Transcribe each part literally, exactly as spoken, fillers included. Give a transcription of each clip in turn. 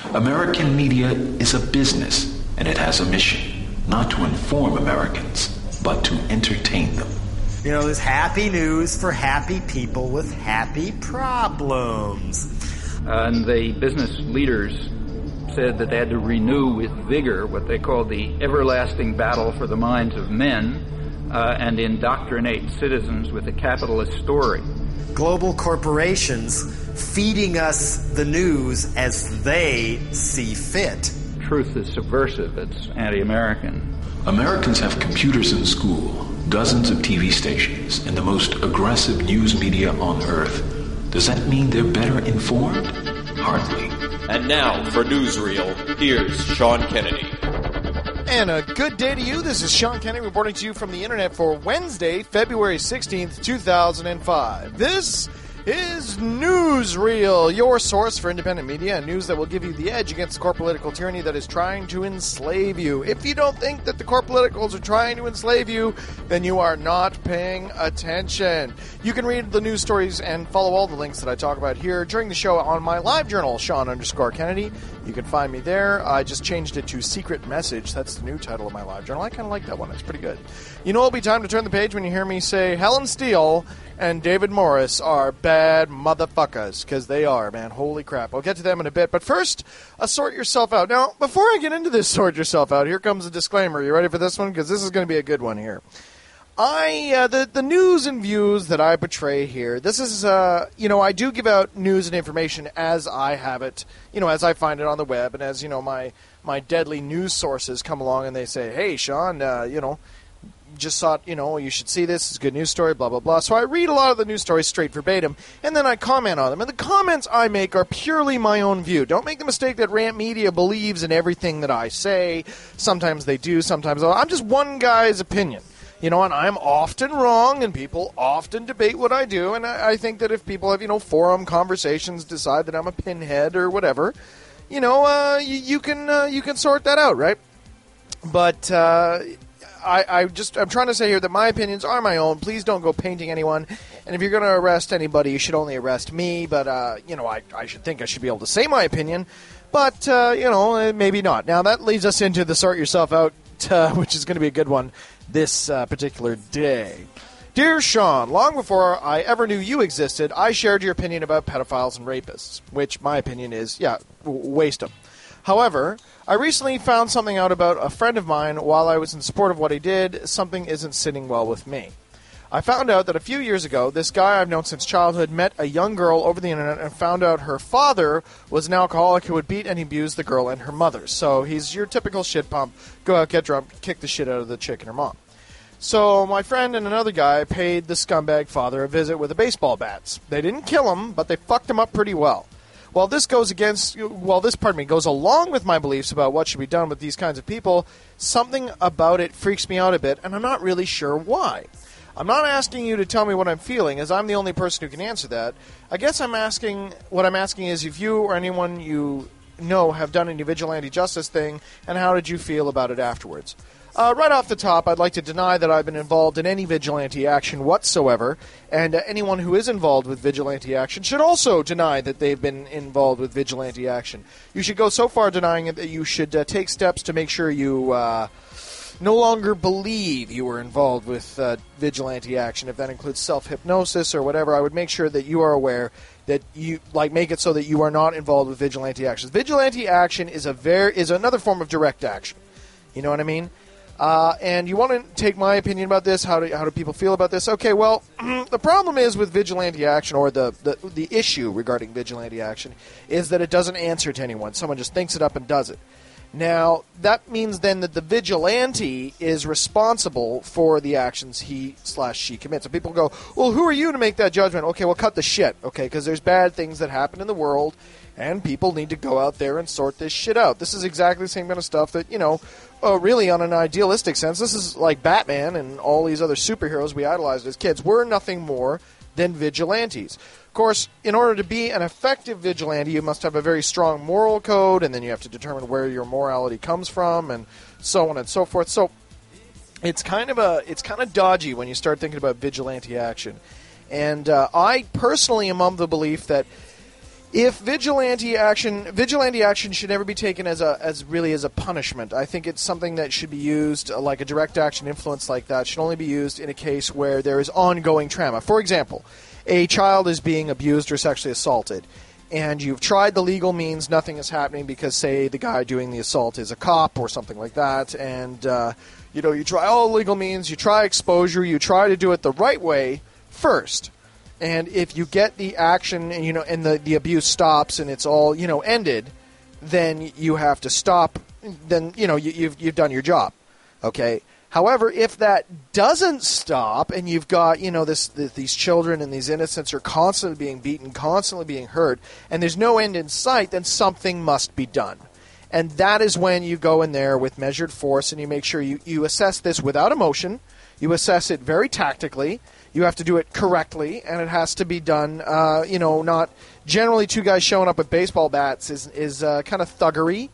American media is a business, and it has a mission, not to inform Americans, but to entertain them. You know, there's happy news for happy people with happy problems. Uh, and the business leaders said that they had to renew with vigor what they called the everlasting battle for the minds of men uh, and indoctrinate citizens with a capitalist story. Global corporations feeding us the news as they see fit. Truth is subversive. It's anti-American. Americans have computers in school, dozens of T V stations, and the most aggressive news media on earth. Does that mean they're better informed? Hardly. And now, for Newsreel, here's Sean Kennedy. And a good day to you. This is Sean Kennedy reporting to you from the internet for Wednesday, February sixteenth, two thousand five. This is Newsreel, your source for independent media and news that will give you the edge against core political tyranny that is trying to enslave you. If you don't think that the core politicals are trying to enslave you, then you are not paying attention. You can read the news stories and follow all the links that I talk about here during the show on my live journal, Sean underscore Kennedy. You can find me there. I just changed it to Secret Message. That's the new title of my live journal. I kind of like that one. It's pretty good. You know it'll be time to turn the page when you hear me say Helen Steele and David Morris are bad motherfuckers, because they are, man. Holy crap. I'll get to them in a bit. But first, uh, sort yourself out. Now, before I get into this sort yourself out, here comes a disclaimer. You ready for this one? Because this is going to be a good one here. I, uh, the, the news and views that I portray here, this is, uh, you know, I do give out news and information as I have it, you know, as I find it on the web, and as, you know, my, my deadly news sources come along and they say, hey, Sean, uh, you know, just thought, you know, you should see this. It's a good news story, blah, blah, blah. So I read a lot of the news stories straight verbatim, and then I comment on them. And the comments I make are purely my own view. Don't make the mistake that Rant Media believes in everything that I say. Sometimes they do, sometimes they don't. I'm just one guy's opinion. You know, and I'm often wrong, and people often debate what I do, and I, I think that if people have, you know, forum conversations, decide that I'm a pinhead or whatever, you know, uh, you, you can uh, you can sort that out, right? But uh, I, I just I'm trying to say here that my opinions are my own. Please don't go painting anyone, and if you're going to arrest anybody, you should only arrest me. But uh, you know, I I should think I should be able to say my opinion, but uh, you know, maybe not. Now that leads us into the sort yourself out, uh, which is going to be a good one this uh, particular day. Dear Sean, long before I ever knew you existed, I shared your opinion about pedophiles and rapists, which my opinion is, yeah, w- waste them. However, I recently found something out about a friend of mine. While I was in support of what he did, something isn't sitting well with me. I found out that a few years ago, this guy I've known since childhood met a young girl over the internet and found out her father was an alcoholic who would beat and abuse the girl and her mother. So he's your typical shit pump. Go out, get drunk, kick the shit out of the chick and her mom. So my friend and another guy paid the scumbag father a visit with a baseball bat. They didn't kill him, but they fucked him up pretty well. While this goes against, well, this, pardon me, goes along with my beliefs about what should be done with these kinds of people, something about it freaks me out a bit, and I'm not really sure why. I'm not asking you to tell me what I'm feeling, as I'm the only person who can answer that. I guess I'm asking, what I'm asking is if you or anyone you know have done any vigilante justice thing, and how did you feel about it afterwards? Uh, right off the top, I'd like to deny that I've been involved in any vigilante action whatsoever, and uh, anyone who is involved with vigilante action should also deny that they've been involved with vigilante action. You should go so far denying it that you should uh, take steps to make sure you uh, no longer believe you were involved with uh, vigilante action. If that includes self-hypnosis or whatever, I would make sure that you are aware that you, like, make it so that you are not involved with vigilante actions. Vigilante action is a ver- is another form of direct action. You know what I mean? Uh, and you want to take my opinion about this? How do how do people feel about this? Okay, well, the problem is with vigilante action, or the, the the issue regarding vigilante action, is that it doesn't answer to anyone. Someone just thinks it up and does it. Now, that means then that the vigilante is responsible for the actions he slash she commits. So people go, well, who are you to make that judgment? Okay, well, cut the shit, okay, because there's bad things that happen in the world, and people need to go out there and sort this shit out. This is exactly the same kind of stuff that, you know, uh, really on an idealistic sense, this is like Batman and all these other superheroes we idolized as kids. We're nothing more than vigilantes. Of course, in order to be an effective vigilante, you must have a very strong moral code, and then you have to determine where your morality comes from, and so on and so forth. So it's kind of a it's kind of dodgy when you start thinking about vigilante action. And uh, I personally am of the belief that if vigilante action, vigilante action should never be taken as a as really as a punishment. I think it's something that should be used uh, like a direct action influence like that should only be used in a case where there is ongoing trauma. For example, a child is being abused or sexually assaulted, and you've tried the legal means, nothing is happening because, say, the guy doing the assault is a cop or something like that, and uh, you know, you try all legal means, you try exposure, you try to do it the right way first. And if you get the action and, you know, and the, the abuse stops and it's all, you know, ended, then you have to stop. Then, you know, you, you've, you've done your job. Okay. However, if that doesn't stop and you've got, you know, this, this these children and these innocents are constantly being beaten, constantly being hurt, and there's no end in sight, then something must be done. And that is when you go in there with measured force and you make sure you, you assess this without emotion. You assess it very tactically. You have to do it correctly, and it has to be done, uh, you know, not generally two guys showing up with baseball bats is, is uh, kind of thuggery.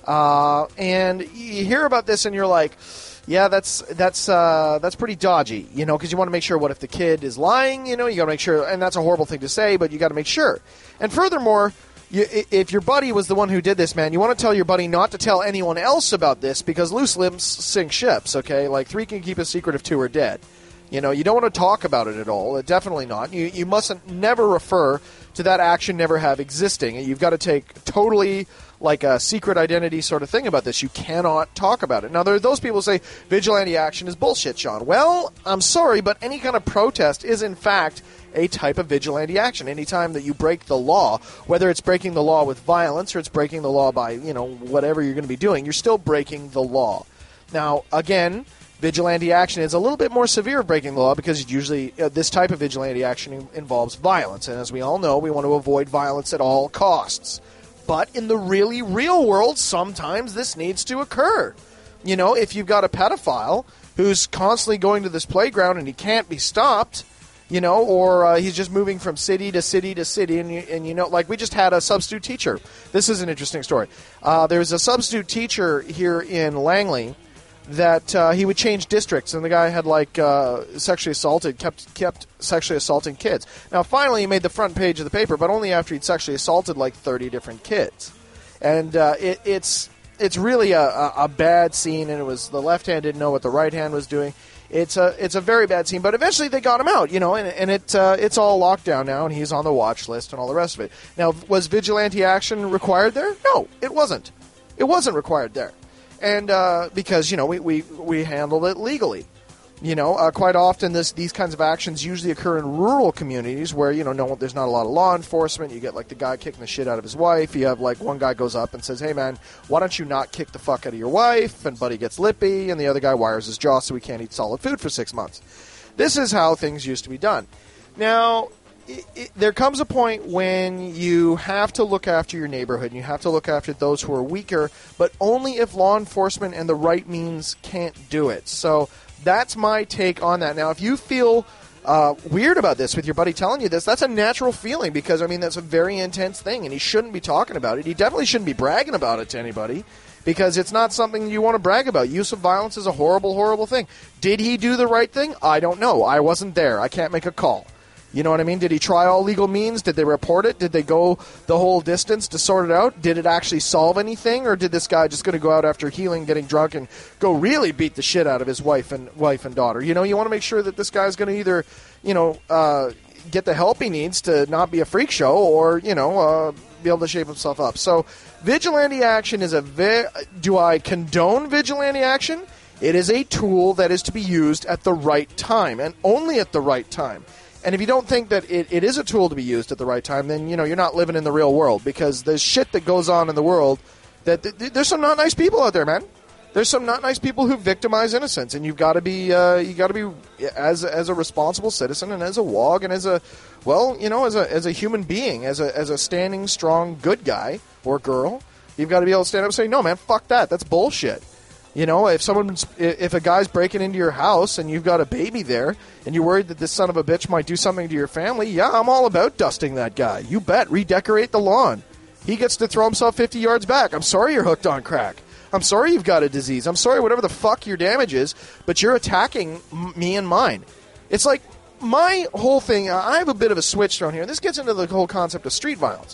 Uh, and you hear about this and you're like, yeah, that's that's uh, that's pretty dodgy, you know, because you want to make sure what if the kid is lying, you know, you got to make sure, and that's a horrible thing to say, but you got to make sure. And furthermore, you, if your buddy was the one who did this, man, you want to tell your buddy not to tell anyone else about this because loose lips sink ships, okay? Like three can keep a secret if two are dead. You know, you don't want to talk about it at all. Definitely not. You you mustn't never refer to that action never have existing. You've got to take totally like a secret identity sort of thing about this. You cannot talk about it. Now, there are those people who say vigilante action is bullshit, Sean. Well, I'm sorry, but any kind of protest is, in fact, a type of vigilante action. Anytime that you break the law, whether it's breaking the law with violence or it's breaking the law by, you know, whatever you're going to be doing, you're still breaking the law. Now, again, vigilante action is a little bit more severe breaking the law because usually uh, this type of vigilante action in- involves violence. And as we all know, we want to avoid violence at all costs. But in the really real world, sometimes this needs to occur. You know, if you've got a pedophile who's constantly going to this playground and he can't be stopped, you know, or uh, he's just moving from city to city to city, and you, and you know, like we just had a substitute teacher. This is an interesting story. Uh, there was a substitute teacher here in Langley that uh, he would change districts, and the guy had like uh, sexually assaulted, kept kept sexually assaulting kids. Now, finally, he made the front page of the paper, but only after he'd sexually assaulted like thirty different kids. And uh, it, it's it's really a, a, a bad scene, and it was the left hand didn't know what the right hand was doing. It's a it's a very bad scene, but eventually they got him out, you know, and, and it uh, it's all locked down now, and he's on the watch list and all the rest of it. Now, was vigilante action required there? No, it wasn't. It wasn't required there. And uh, because, you know, we, we, we handled it legally. You know, uh, quite often this these kinds of actions usually occur in rural communities where, you know, no, there's not a lot of law enforcement. You get, like, the guy kicking the shit out of his wife. You have, like, one guy goes up and says, hey, man, why don't you not kick the fuck out of your wife? And buddy gets lippy, and the other guy wires his jaw so he can't eat solid food for six months. This is how things used to be done. Now, It, it, there comes a point when you have to look after your neighborhood and you have to look after those who are weaker, but only if law enforcement and the right means can't do it. So that's my take on that. Now, if you feel uh, weird about this with your buddy telling you this, that's a natural feeling because, I mean, that's a very intense thing and he shouldn't be talking about it. He definitely shouldn't be bragging about it to anybody because it's not something you want to brag about. Use of violence is a horrible, horrible thing. Did he do the right thing? I don't know. I wasn't there. I can't make a call. You know what I mean? Did he try all legal means? Did they report it? Did they go the whole distance to sort it out? Did it actually solve anything? Or did this guy just going to go out after healing, getting drunk, and go really beat the shit out of his wife and wife and daughter? You know, you want to make sure that this guy's going to either, you know, uh, get the help he needs to not be a freak show or, you know, uh, be able to shape himself up. So vigilante action is a... Vi- Do I condone vigilante action? It is a tool that is to be used at the right time and only at the right time. And if you don't think that it, it is a tool to be used at the right time, then, you know, you're not living in the real world because there's shit that goes on in the world that th- th- there's some not nice people out there, man. There's some not nice people who victimize innocents, and you've got to be uh, you got to be as as a responsible citizen and as a W O G and as a well, you know, as a as a human being, as a as a standing strong good guy or girl, you've got to be able to stand up and say, "No, man, fuck that. That's bullshit." You know, if someone's, if a guy's breaking into your house and you've got a baby there and you're worried that this son of a bitch might do something to your family, yeah, I'm all about dusting that guy. You bet. Redecorate the lawn. He gets to throw himself fifty yards back. I'm sorry you're hooked on crack. I'm sorry you've got a disease. I'm sorry whatever the fuck your damage is, but you're attacking m- me and mine. It's like my whole thing, I have a bit of a switch thrown here. This gets into the whole concept of street violence.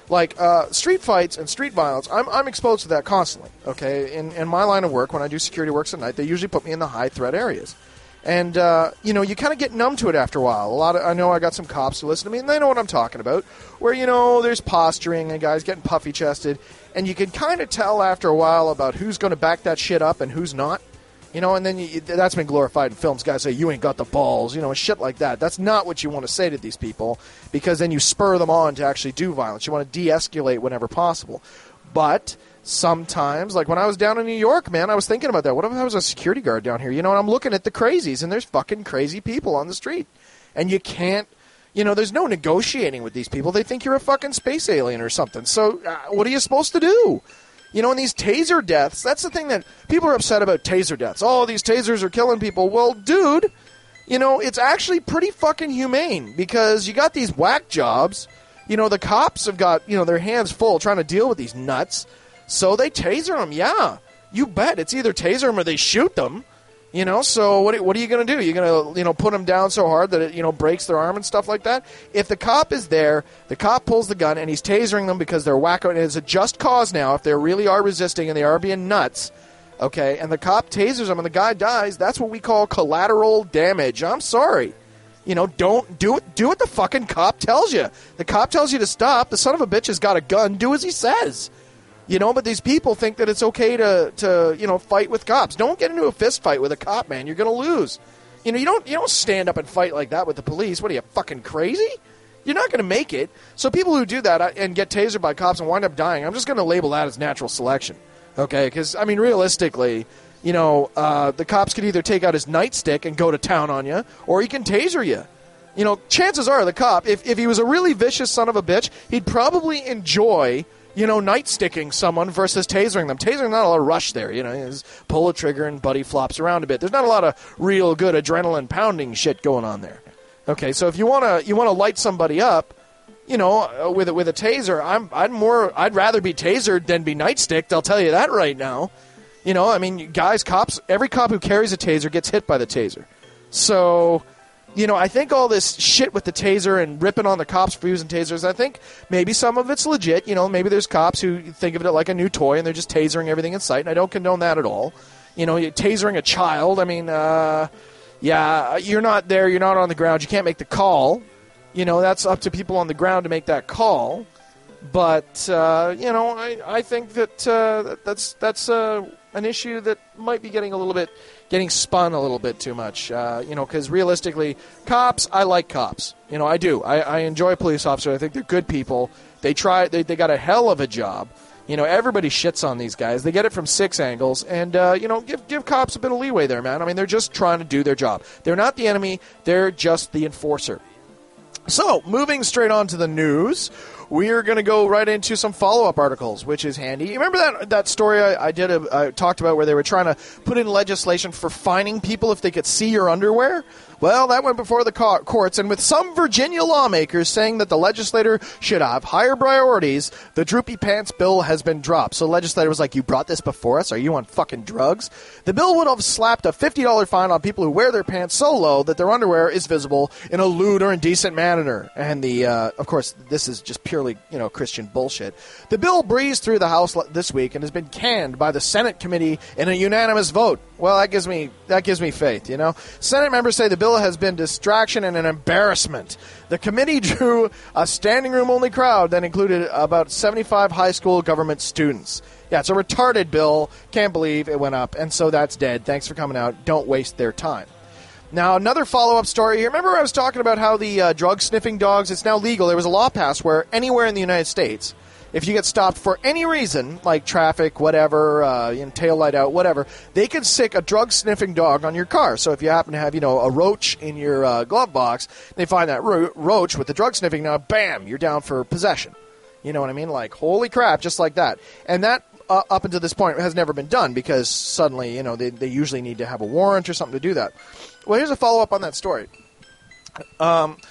Like, uh, street fights and street violence, I'm, I'm exposed to that constantly, okay? In, in my line of work, when I do security works at night, they usually put me in the high-threat areas. And, uh, you know, you kind of get numb to it after a while. A lot of, I know I got some cops who listen to me, and they know what I'm talking about, where, you know, there's posturing and guys getting puffy-chested, and you can kind of tell after a while about who's going to back that shit up and who's not. You know, and then you, that's been glorified in films. Guys say, you ain't got the balls, you know, and shit like that. That's not what you want to say to these people, because then you spur them on to actually do violence. You want to de-escalate whenever possible. But sometimes, like when I was down in New York, man, I was thinking about that. What if I was a security guard down here? You know, and I'm looking at the crazies, and there's fucking crazy people on the street. And you can't, you know, there's no negotiating with these people. They think you're a fucking space alien or something. So uh, what are you supposed to do? You know, in these taser deaths, that's the thing that people are upset about taser deaths. Oh, these tasers are killing people. Well, dude, you know, it's actually pretty fucking humane, because you got these whack jobs. You know, the cops have got, you know, their hands full trying to deal with these nuts. So they taser them. Yeah, you bet. It's either taser them or they shoot them. You know, so what, what are you going to do? You're going to, you know, put them down so hard that it, you know, breaks their arm and stuff like that? If the cop is there, the cop pulls the gun, and he's tasering them because they're wacko, and it's a just cause now if they really are resisting and they are being nuts, okay, and the cop tasers them and the guy dies, that's what we call collateral damage. I'm sorry. You know, don't do it. Do what the fucking cop tells you. The cop tells you to stop. The son of a bitch has got a gun. Do as he says. You know, but these people think that it's okay to, to, you know, fight with cops. Don't get into a fist fight with a cop, man. You're going to lose. You know, you don't you don't stand up and fight like that with the police. What are you, fucking crazy? You're not going to make it. So people who do that and get tasered by cops and wind up dying, I'm just going to label that as natural selection. Okay? Because, I mean, realistically, you know, uh, the cops could either take out his nightstick and go to town on you, or he can taser you. You know, chances are the cop, if, if he was a really vicious son of a bitch, he'd probably enjoy, you know, nightsticking someone versus tasering them. Tasering, not a lot of rush there. You know, you just pull a trigger and buddy flops around a bit. There's not a lot of real good adrenaline pounding shit going on there. Okay, so if you wanna you wanna light somebody up, you know, with with a taser, I'm I'd more I'd rather be tasered than be nightsticked. I'll tell you that right now. You know, I mean, guys, cops, every cop who carries a taser gets hit by the taser. So, you know, I think all this shit with the taser and ripping on the cops for using tasers, I think maybe some of it's legit. You know, maybe there's cops who think of it like a new toy and they're just tasering everything in sight, and I don't condone that at all. You know, you're tasering a child, I mean, uh, yeah, you're not there, you're not on the ground, you can't make the call. You know, that's up to people on the ground to make that call. But, uh, you know, I, I think that uh, that's, that's uh, an issue that might be getting a little bit... getting spun a little bit too much, uh, you know, because realistically, cops, I like cops. You know, I do. I, I enjoy police officers. I think they're good people. They try, they, they got a hell of a job. You know, everybody shits on these guys. They get it from six angles, and, uh, you know, give give cops a bit of leeway there, man. I mean, they're just trying to do their job. They're not the enemy. They're just the enforcer. So, moving straight on to the news, we are going to go right into some follow-up articles, which is handy. You remember that that story I, I did? A, I talked about where they were trying to put in legislation for fining people if they could see your underwear? Well, that went before the co- courts, and with some Virginia lawmakers saying that the legislator should have higher priorities, the droopy pants bill has been dropped. So the legislator was like, you brought this before us? Are you on fucking drugs? The bill would have slapped a fifty dollars fine on people who wear their pants so low that their underwear is visible in a lewd or indecent manner. And the, uh, of course, this is just purely, you know, Christian bullshit. The bill breezed through the House this week and has been canned by the Senate committee in a unanimous vote. Well, that gives me that gives me faith, you know. Senate members say the bill has been distraction and an embarrassment. The committee drew a standing room only crowd that included about seventy-five high school government students. Yeah, it's a retarded bill. Can't believe it went up, and so that's dead. Thanks for coming out. Don't waste their time. Now, another follow-up story here. Remember I was talking about how the uh, drug-sniffing dogs, it's now legal. There was a law passed where anywhere in the United States, if you get stopped for any reason, like traffic, whatever, uh, you know, tail light out, whatever, they can stick a drug-sniffing dog on your car. So if you happen to have, you know, a roach in your uh, glove box, they find that ro- roach with the drug-sniffing, now, bam, you're down for possession. You know what I mean? Like, holy crap, just like that. And that, uh, up until this point, has never been done because suddenly, you know, they, they usually need to have a warrant or something to do that. Well, here's a follow-up on that story. Um...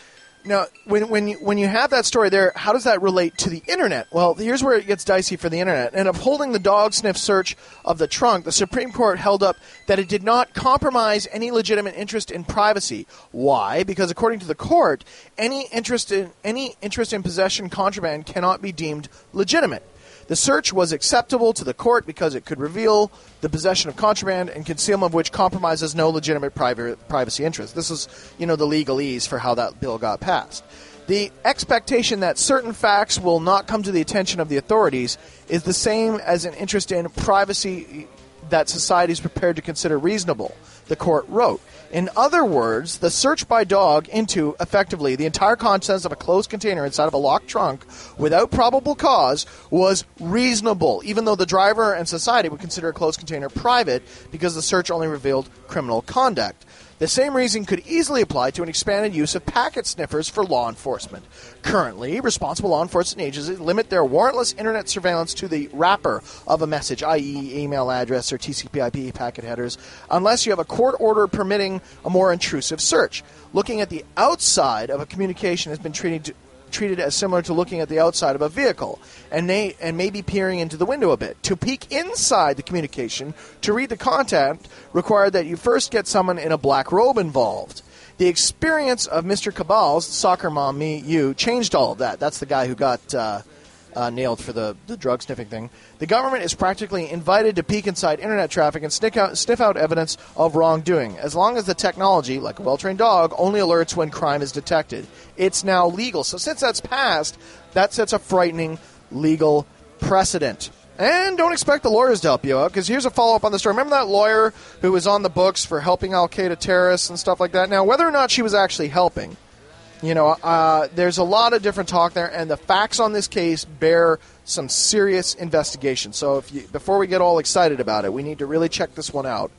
Now, when when you, when you have that story there, how does that relate to the Internet? Well, here's where it gets dicey for the Internet. In upholding the dog sniff search of the trunk, the Supreme Court held up that it did not compromise any legitimate interest in privacy. Why? Because according to the court, any interest in any interest in possession contraband cannot be deemed legitimate. The search was acceptable to the court because it could reveal the possession of contraband and concealment of which compromises no legitimate private privacy interest. This is, you know, the legalese for how that bill got passed. The expectation that certain facts will not come to the attention of the authorities is the same as an interest in privacy that society is prepared to consider reasonable, the court wrote. In other words, the search by dog into, effectively, the entire contents of a closed container inside of a locked trunk without probable cause was reasonable, even though the driver and society would consider a closed container private because the search only revealed criminal conduct. The same reason could easily apply to an expanded use of packet sniffers for law enforcement. Currently, responsible law enforcement agencies limit their warrantless internet surveillance to the wrapper of a message, that is email address or T C P I P packet headers, unless you have a court order permitting a more intrusive search. Looking at the outside of a communication has been treated to treated as similar to looking at the outside of a vehicle and, they, and maybe peering into the window a bit. To peek inside the communication, to read the content, required that you first get someone in a black robe involved. The experience of Mister Cabal's, Soccer Mom, Me, You, changed all of that. That's the guy who got uh, uh, nailed for the, the drug sniffing thing. The government is practically invited to peek inside internet traffic and sniff out, sniff out evidence of wrongdoing, as long as the technology, like a well-trained dog, only alerts when crime is detected. It's now legal. So since that's passed, that sets a frightening legal precedent. And don't expect the lawyers to help you out, because here's a follow-up on the story. Remember that lawyer who was on the books for helping Al-Qaeda terrorists and stuff like that? Now, whether or not she was actually helping, you know, uh, there's a lot of different talk there, and the facts on this case bear some serious investigation. So if you, before we get all excited about it, we need to really check this one out.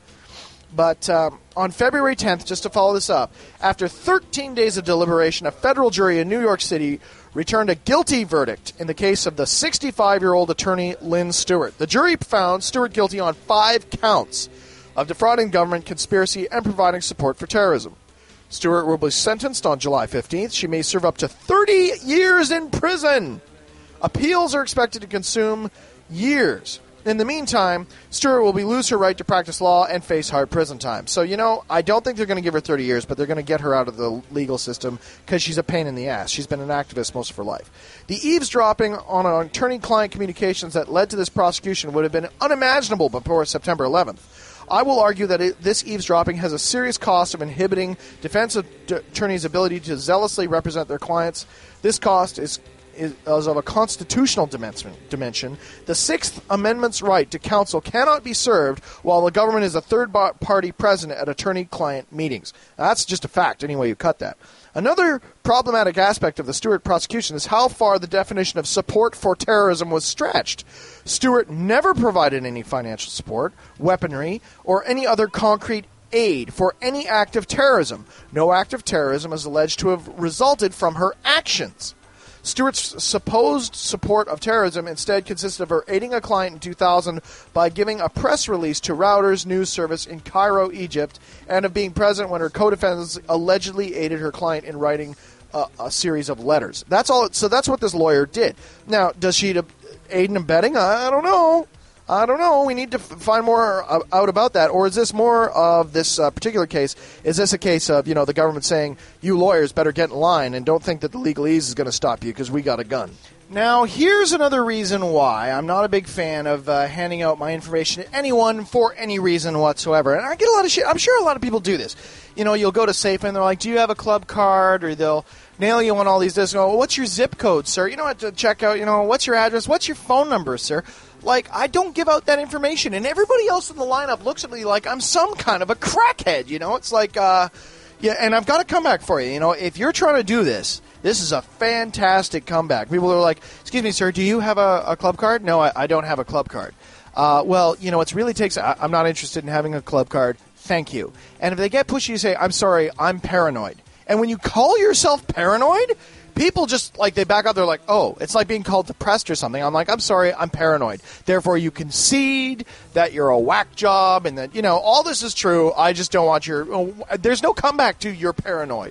But um, on February tenth, just to follow this up, after thirteen days of deliberation, a federal jury in New York City returned a guilty verdict in the case of the sixty-five-year-old attorney Lynn Stewart. The jury found Stewart guilty on five counts of defrauding government, conspiracy, and providing support for terrorism. Stewart will be sentenced on July fifteenth. She may serve up to thirty years in prison. Appeals are expected to consume years. In the meantime, Stewart will be lose her right to practice law and face hard prison time. So, you know, I don't think they're going to give her thirty years, but they're going to get her out of the legal system because she's a pain in the ass. She's been an activist most of her life. The eavesdropping on attorney-client communications that led to this prosecution would have been unimaginable before September eleventh. I will argue that it, this eavesdropping has a serious cost of inhibiting defense attorneys' ability to zealously represent their clients. This cost is is of a constitutional dimension. The Sixth Amendment's right to counsel cannot be served while the government is a third-party present at attorney-client meetings. That's just a fact, any way you cut that. Another problematic aspect of the Stewart prosecution is how far the definition of support for terrorism was stretched. Stewart never provided any financial support, weaponry, or any other concrete aid for any act of terrorism. No act of terrorism is alleged to have resulted from her actions. Stewart's supposed support of terrorism instead consisted of her aiding a client in two thousand by giving a press release to Reuters news service in Cairo, Egypt, and of being present when her co-defendants allegedly aided her client in writing a, a series of letters. That's all. So that's what this lawyer did. Now, does she aid and abetting? I don't know. I don't know. We need to f- find more uh, out about that. Or is this more of this uh, particular case? Is this a case of, you know, the government saying, you lawyers better get in line and don't think that the legalese is going to stop you because we got a gun? Now, here's another reason why I'm not a big fan of uh, handing out my information to anyone for any reason whatsoever. And I get a lot of shit. I'm sure a lot of people do this. You know, you'll go to Safe and they're like, do you have a club card? Or they'll nail you on all these discs. Oh, what's your zip code, sir? You know what, to check out, you know, what's your address? What's your phone number, sir? Like, I don't give out that information. And everybody else in the lineup looks at me like I'm some kind of a crackhead, you know? It's like, uh, yeah, and I've got a comeback for you. You know, if you're trying to do this, this is a fantastic comeback. People are like, excuse me, sir, do you have a, a club card? No, I, I don't have a club card. Uh, well, you know, it really takes, I, I'm not interested in having a club card. Thank you. And if they get pushy, you say, I'm sorry, I'm paranoid. And when you call yourself paranoid, people just, like, they back out. They're like, oh, it's like being called depressed or something. I'm like, I'm sorry, I'm paranoid. Therefore, you concede that you're a whack job and that, you know, all this is true. I just don't want your, oh, there's no comeback to you're paranoid.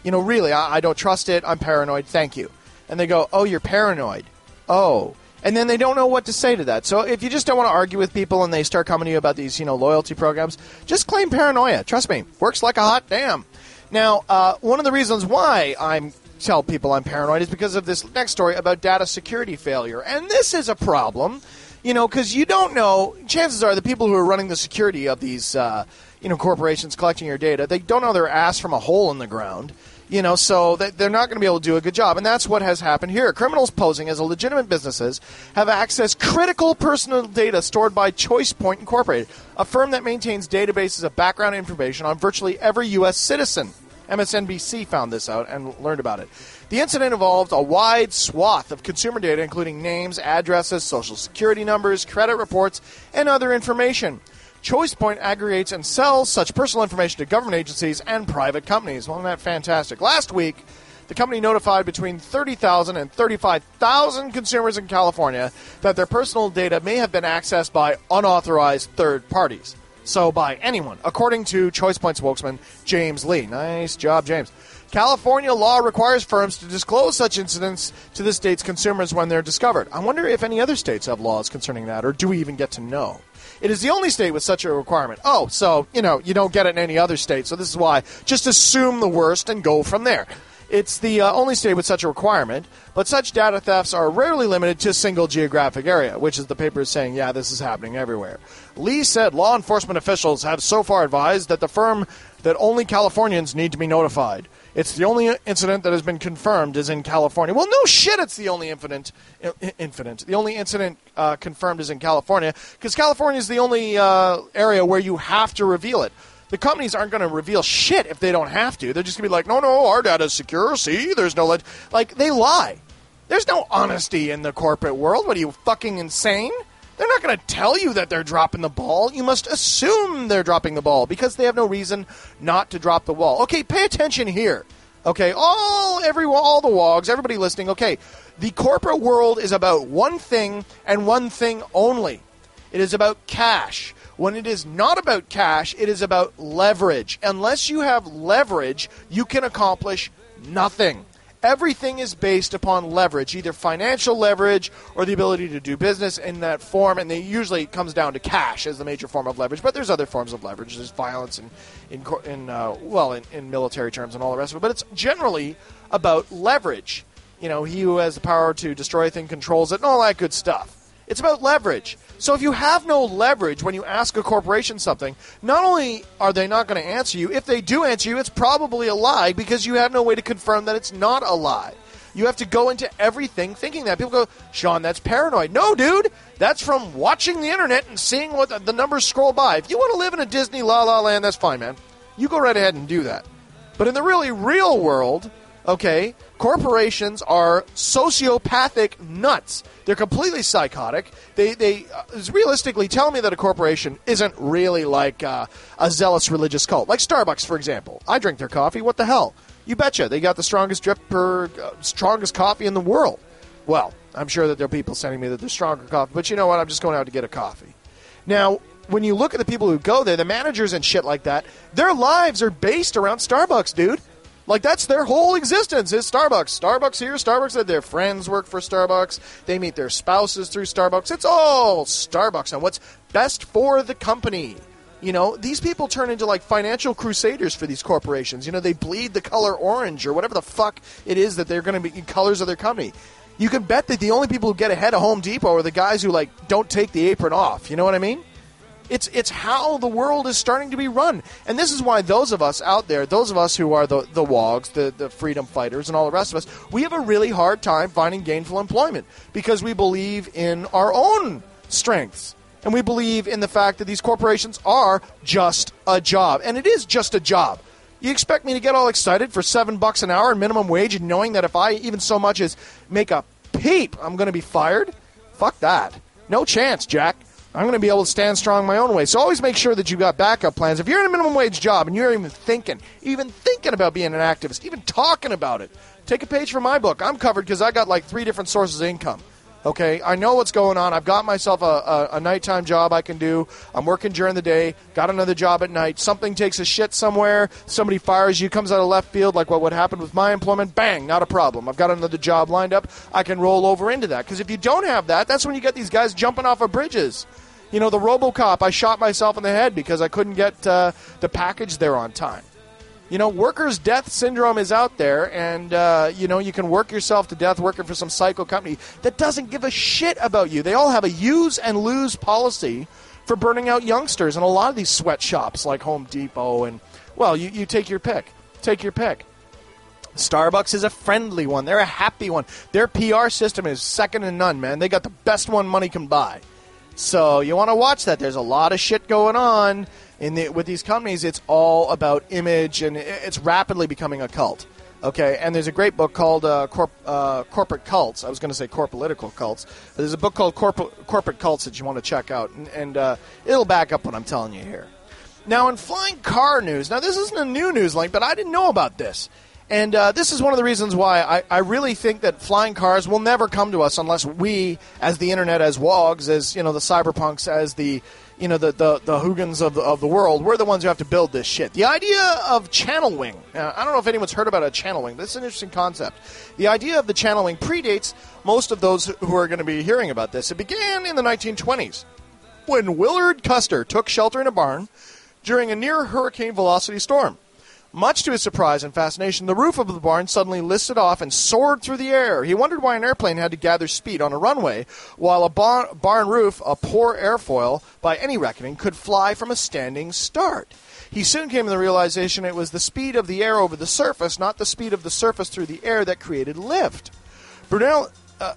You know, really, I, I don't trust it. I'm paranoid. Thank you. And they go, oh, you're paranoid. Oh. And then they don't know what to say to that. So if you just don't want to argue with people and they start coming to you about these, you know, loyalty programs, just claim paranoia. Trust me. Works like a hot damn. Now, uh, one of the reasons why I'm tell people I'm paranoid is because of this next story about data security failure. And this is a problem, you know, because you don't know, chances are the people who are running the security of these, uh, you know, corporations collecting your data, they don't know their ass from a hole in the ground. You know, so they're not going to be able to do a good job. And that's what has happened here. Criminals posing as legitimate businesses have accessed critical personal data stored by ChoicePoint Incorporated, a firm that maintains databases of background information on virtually every U S citizen. M S N B C found this out and learned about it. The incident involved a wide swath of consumer data, including names, addresses, social security numbers, credit reports, and other information. ChoicePoint aggregates and sells such personal information to government agencies and private companies. Well, isn't that fantastic? Last week, the company notified between thirty thousand and thirty-five thousand consumers in California that their personal data may have been accessed by unauthorized third parties. So by anyone, according to ChoicePoint spokesman James Lee. Nice job, James. California law requires firms to disclose such incidents to the state's consumers when they're discovered. I wonder if any other states have laws concerning that, or do we even get to know? It is the only state with such a requirement. Oh, so, you know, you don't get it in any other state, so this is why. Just assume the worst and go from there. It's the uh, only state with such a requirement, but such data thefts are rarely limited to a single geographic area, which is the paper is saying, yeah, this is happening everywhere. Lee said law enforcement officials have so far advised that the firm that only Californians need to be notified. It's the only incident that has been confirmed is in California. Well, no shit, it's the only incident. Incident. The only incident uh, confirmed is in California, because California is the only uh, area where you have to reveal it. The companies aren't going to reveal shit if they don't have to. They're just going to be like, no, no, our data is secure. See, there's no... Le-. Like, they lie. There's no honesty in the corporate world. What are you, fucking insane? They're not going to tell you that they're dropping the ball. You must assume they're dropping the ball because they have no reason not to drop the ball. Okay, pay attention here. Okay, all everyone, all the wogs, everybody listening. Okay, the corporate world is about one thing and one thing only. It is about cash. When it is not about cash, it is about leverage. Unless you have leverage, you can accomplish nothing. Everything is based upon leverage, either financial leverage or the ability to do business in that form, and they usually it comes down to cash as the major form of leverage. But there's other forms of leverage. There's violence in, in, in uh, well, in, in military terms and all the rest of it. But it's generally about leverage. You know, he who has the power to destroy a thing controls it, and all that good stuff. It's about leverage. So if you have no leverage when you ask a corporation something, not only are they not going to answer you, if they do answer you, it's probably a lie because you have no way to confirm that it's not a lie. You have to go into everything thinking that. People go, Sean, that's paranoid. No, dude, that's from watching the internet and seeing what the, the numbers scroll by. If you want to live in a Disney La La Land, that's fine, man. You go right ahead and do that. But in the really real world, okay, corporations are sociopathic nuts. They're completely psychotic. They, they uh, realistically tell me that a corporation isn't really like uh, a zealous religious cult. Like Starbucks, for example. I drink their coffee. What the hell? You betcha. They got the strongest drip per, uh, strongest coffee in the world. Well, I'm sure that there are people sending me that there's stronger coffee, but you know what? I'm just going out to get a coffee. Now, when you look at the people who go there, the managers and shit like that, their lives are based around Starbucks, dude. Like, that's their whole existence is Starbucks. Starbucks here, Starbucks there. Their friends work for Starbucks. They meet their spouses through Starbucks. It's all Starbucks and what's best for the company. You know, these people turn into, like, financial crusaders for these corporations. You know, they bleed the color orange or whatever the fuck it is that they're going to be colors of their company. You can bet that the only people who get ahead of Home Depot are the guys who, like, don't take the apron off. You know what I mean? It's it's how the world is starting to be run. And this is why those of us out there, those of us who are the, the wogs, the, the freedom fighters, and all the rest of us, we have a really hard time finding gainful employment because we believe in our own strengths. And we believe in the fact that these corporations are just a job. And it is just a job. You expect me to get all excited for seven bucks an hour and minimum wage and knowing that if I even so much as make a peep, I'm going to be fired? Fuck that. No chance, Jack. I'm going to be able to stand strong my own way. So always make sure that you've got backup plans. If you're in a minimum wage job and you're even thinking, even thinking about being an activist, even talking about it, take a page from my book. I'm covered because I got like three different sources of income. Okay, I know what's going on. I've got myself a, a, a nighttime job I can do. I'm working during the day, got another job at night. Something takes a shit somewhere. Somebody fires you, comes out of left field, like what would happen with my employment. Bang, not a problem. I've got another job lined up. I can roll over into that. Because if you don't have that, that's when you get these guys jumping off of bridges. You know, the RoboCop, I shot myself in the head because I couldn't get uh, the package there on time. You know, workers' death syndrome is out there, and, uh, you know, you can work yourself to death working for some psycho company that doesn't give a shit about you. They all have a use and lose policy for burning out youngsters in a lot of these sweatshops like Home Depot and, well, you, you take your pick. Take your pick. Starbucks is a friendly one. They're a happy one. Their P R system is second to none, man. They got the best one money can buy. So you want to watch that. There's a lot of shit going on. In the, with these companies, it's all about image, and it's rapidly becoming a cult. Okay, and there's a great book called uh, Corp, uh, Corporate Cults. I was going to say corpolitical cults. But there's a book called Corp- Corporate Cults that you want to check out, and, and uh, it'll back up what I'm telling you here. Now, in flying car news, now this isn't a new news link, but I didn't know about this. And uh, this is one of the reasons why I, I really think that flying cars will never come to us unless we, as the internet, as WOGs, as, you know, the cyberpunks, as the, you know, the, the, the Hoogans of the, of the world, we're the ones who have to build this shit. The idea of channel wing, uh, I don't know if anyone's heard about a channel wing. This is an interesting concept. The idea of the channel wing predates most of those who are going to be hearing about this. It began in the nineteen twenties when Willard Custer took shelter in a barn during a near hurricane velocity storm. Much to his surprise and fascination, the roof of the barn suddenly lifted off and soared through the air. He wondered why an airplane had to gather speed on a runway, while a bar- barn roof, a poor airfoil by any reckoning, could fly from a standing start. He soon came to the realization it was the speed of the air over the surface, not the speed of the surface through the air, that created lift. Brunel... Uh,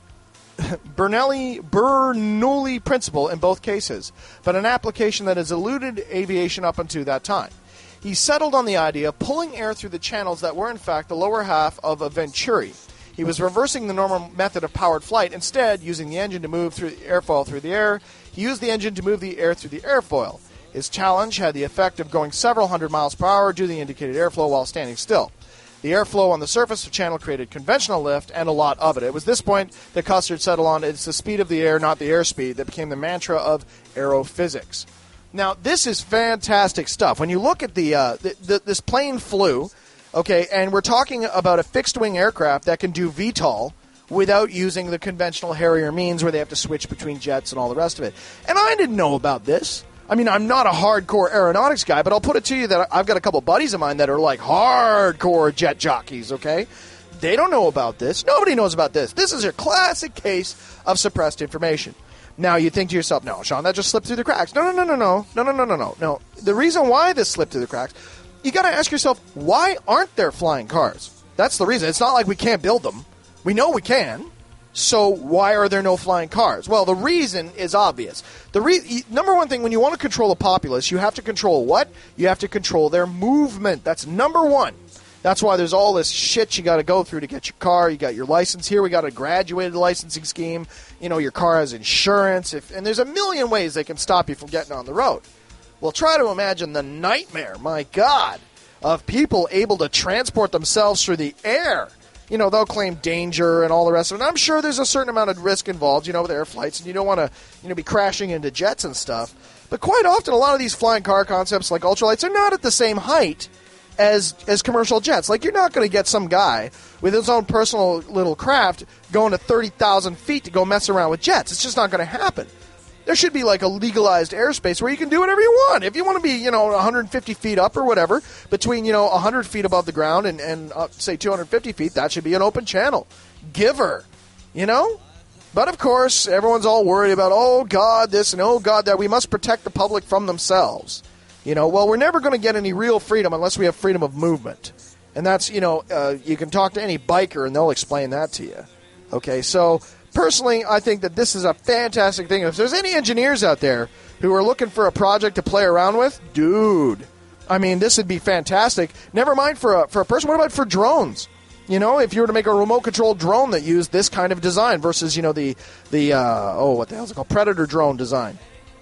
Bernoulli, Bernoulli principle in both cases, but an application that has eluded aviation up until that time. He settled on the idea of pulling air through the channels that were in fact the lower half of a Venturi. He was reversing the normal method of powered flight, instead using the engine to move through the airfoil through the air. He used the engine to move the air through the airfoil. His challenge had the effect of going several hundred miles per hour due to the indicated airflow while standing still. The airflow on the surface of the channel created conventional lift and a lot of it. It was this point that Custer settled on it's the speed of the air, not the airspeed, that became the mantra of aerophysics. Now, this is fantastic stuff. When you look at the, uh, the, the this plane flew, okay, and we're talking about a fixed-wing aircraft that can do V TOL without using the conventional Harrier means where they have to switch between jets and all the rest of it. And I didn't know about this. I mean, I'm not a hardcore aeronautics guy, but I'll put it to you that I've got a couple buddies of mine that are like hardcore jet jockeys, okay? They don't know about this. Nobody knows about this. This is a classic case of suppressed information. Now, you think to yourself, no, Sean, that just slipped through the cracks. No, no, no, no, no. No, no, no, no, no. No. The reason why this slipped through the cracks, you got to ask yourself, why aren't there flying cars? That's the reason. It's not like we can't build them. We know we can. So why are there no flying cars? Well, the reason is obvious. The re- number one thing, when you want to control a populace, you have to control what? You have to control their movement. That's number one. That's why there's all this shit you got to go through to get your car. You got your license here. We got a graduated licensing scheme. You know, your car has insurance. If, and there's a million ways they can stop you from getting on the road. Well, try to imagine the nightmare, my God, of people able to transport themselves through the air. You know, they'll claim danger and all the rest of it. And I'm sure there's a certain amount of risk involved, you know, with air flights, and you don't want to, you know, be crashing into jets and stuff. But quite often, a lot of these flying car concepts like ultralights are not at the same height as as commercial jets. Like, you're not going to get some guy with his own personal little craft going to thirty thousand feet to go mess around with jets. It's just not going to happen. There should be like a legalized airspace where you can do whatever you want. If you want to be, you know, one hundred fifty feet up or whatever, between, you know, one hundred feet above the ground and, and uh, say, two hundred fifty feet, that should be an open channel. Giver, you know? But, of course, everyone's all worried about, oh, God, this and oh, God, that. We must protect the public from themselves. You know, well, we're never going to get any real freedom unless we have freedom of movement. And that's, you know, uh, you can talk to any biker and they'll explain that to you. Okay, so personally, I think that this is a fantastic thing. If there's any engineers out there who are looking for a project to play around with, dude, I mean, this would be fantastic. Never mind for a, for a person. What about for drones? You know, if you were to make a remote-controlled drone that used this kind of design versus, you know, the, the uh, oh, what the hell is it called? Predator drone design.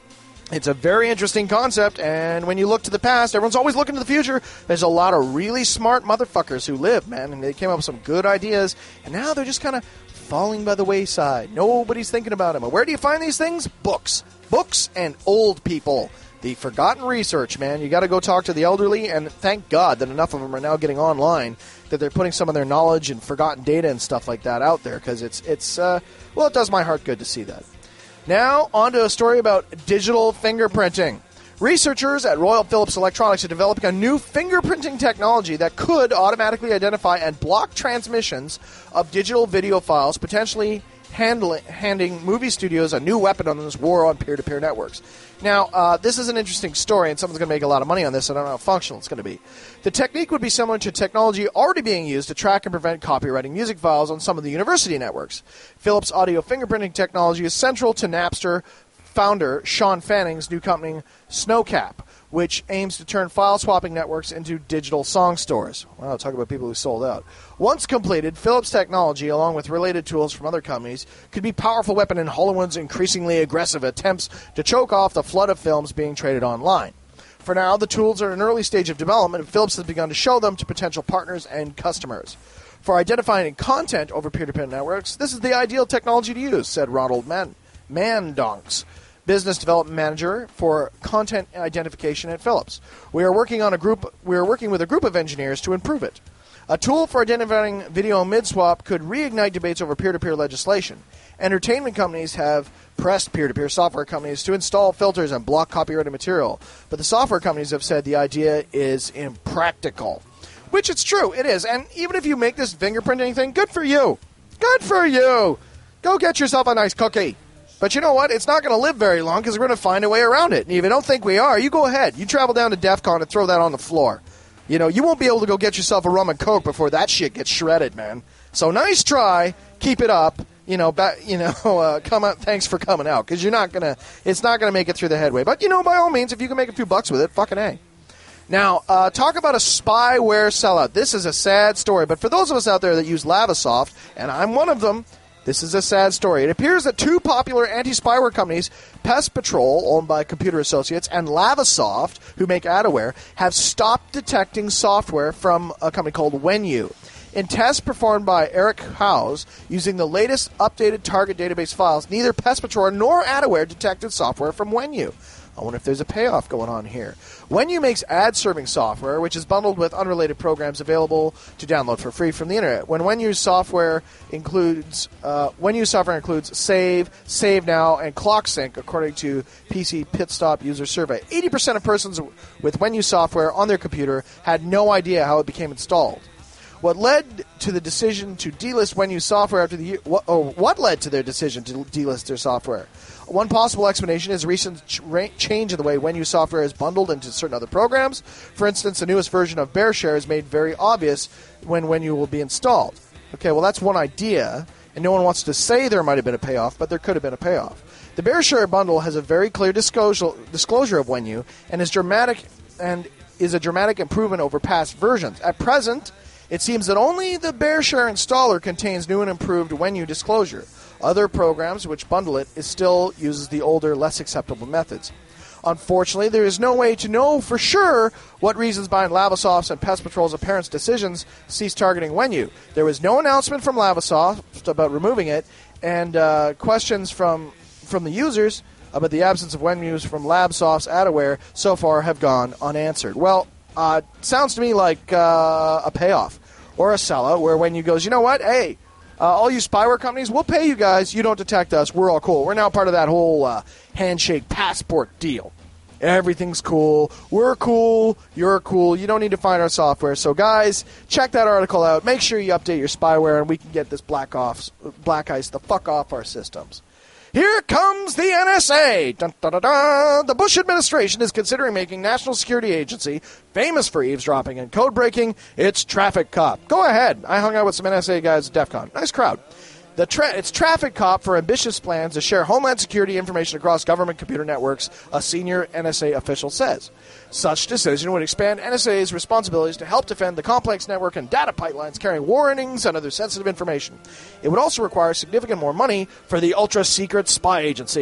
It's a very interesting concept, and when you look to the past, everyone's always looking to the future. There's a lot of really smart motherfuckers who live, man, and they came up with some good ideas, and now they're just kind of falling by the wayside. Nobody's thinking about them. And where do you find these things? Books. Books and old people. The forgotten research, man. You got to go talk to the elderly, and thank God that enough of them are now getting online that they're putting some of their knowledge and forgotten data and stuff like that out there, because it's, it's uh, well, it does my heart good to see that. Now, on to a story about digital fingerprinting. Researchers at Royal Philips Electronics are developing a new fingerprinting technology that could automatically identify and block transmissions of digital video files, potentially handling, handing movie studios a new weapon on this war on peer-to-peer networks. Now, uh, this is an interesting story, and someone's going to make a lot of money on this. I don't know how functional it's going to be. The technique would be similar to technology already being used to track and prevent copywriting music files on some of the university networks. Philips audio fingerprinting technology is central to Napster founder Sean Fanning's new company, Snowcap, which aims to turn file-swapping networks into digital song stores. Wow, talk about people who sold out. Once completed, Philips technology, along with related tools from other companies, could be a powerful weapon in Hollywood's increasingly aggressive attempts to choke off the flood of films being traded online. For now, the tools are in an early stage of development, and Philips has begun to show them to potential partners and customers. For identifying content over peer-to-peer networks, this is the ideal technology to use, said Ronald Man- Mandonks, Business Development Manager for Content Identification at Philips. We are working on a group. We are working with a group of engineers to improve it. A tool for identifying video mid-swap could reignite debates over peer-to-peer legislation. Entertainment companies have pressed peer-to-peer software companies to install filters and block copyrighted material, but the software companies have said the idea is impractical. Which it's true, it is. And even if you make this fingerprinting thing, good for you. Good for you. Go get yourself a nice cookie. But you know what? It's not going to live very long because we're going to find a way around it. And if you don't think we are, you go ahead. You travel down to DEF CON and throw that on the floor. You know, you won't be able to go get yourself a rum and coke before that shit gets shredded, man. So nice try. Keep it up. You know, ba- you know, uh, come out. Thanks for coming out, because you're not gonna. It's not gonna make it through the headway. But you know, by all means, if you can make a few bucks with it, fucking A. Now, uh, talk about a spyware sellout. This is a sad story, but for those of us out there that use Lavasoft, and I'm one of them, this is a sad story. It appears that two popular anti-spyware companies, Pest Patrol, owned by Computer Associates, and Lavasoft, who make adware, have stopped detecting software from a company called Wenu. In tests performed by Eric Howes, using the latest updated target database files, neither Pest Patrol nor adware detected software from Wenu. I wonder if there's a payoff going on here. Wenu makes ad-serving software, which is bundled with unrelated programs available to download for free from the internet. When Wenu's software includes uh, Wenu software includes Save, Save Now, and ClockSync, according to P C Pitstop user survey. eighty percent of persons with Wenu software on their computer had no idea how it became installed. What led to the decision to delist Wenu software after the what, oh, what led to their decision to delist their software? One possible explanation is a recent ch- change in the way Wenu software is bundled into certain other programs. For instance, the newest version of BearShare is made very obvious when Wenu will be installed. Okay, well, that's one idea, and no one wants to say there might have been a payoff, but there could have been a payoff. The BearShare bundle has a very clear disclosure, disclosure of Wenu and is dramatic and is a dramatic improvement over past versions. At present, it seems that only the BearShare installer contains new and improved Wenu disclosure. Other programs which bundle it is still uses the older, less acceptable methods. Unfortunately, there is no way to know for sure what reasons behind Lavasoft's and Pest Patrol's apparent decisions cease targeting Wenu. There was no announcement from Lavasoft about removing it, and uh, questions from from the users about the absence of Wenu's from Lavasoft's adware so far have gone unanswered. Well, uh, sounds to me like uh, a payoff or a sellout where Wenu goes, you know what, hey, Uh, all you spyware companies, we'll pay you guys. You don't detect us. We're all cool. We're now part of that whole uh, handshake passport deal. Everything's cool. We're cool. You're cool. You don't need to find our software. So, guys, check that article out. Make sure you update your spyware, and we can get this black off, black ice the fuck off our systems. Here comes the N S A! Dun, dun, dun, dun. The Bush administration is considering making National Security Agency, famous for eavesdropping and code breaking, its traffic cop. Go ahead. I hung out with some N S A guys at DEF CON. Nice crowd. The tra- it's traffic cop for ambitious plans to share Homeland Security information across government computer networks, a senior N S A official says. Such decision would expand N S A's responsibilities to help defend the complex network and data pipelines carrying warnings and other sensitive information. It would also require significant more money for the ultra-secret spy agency.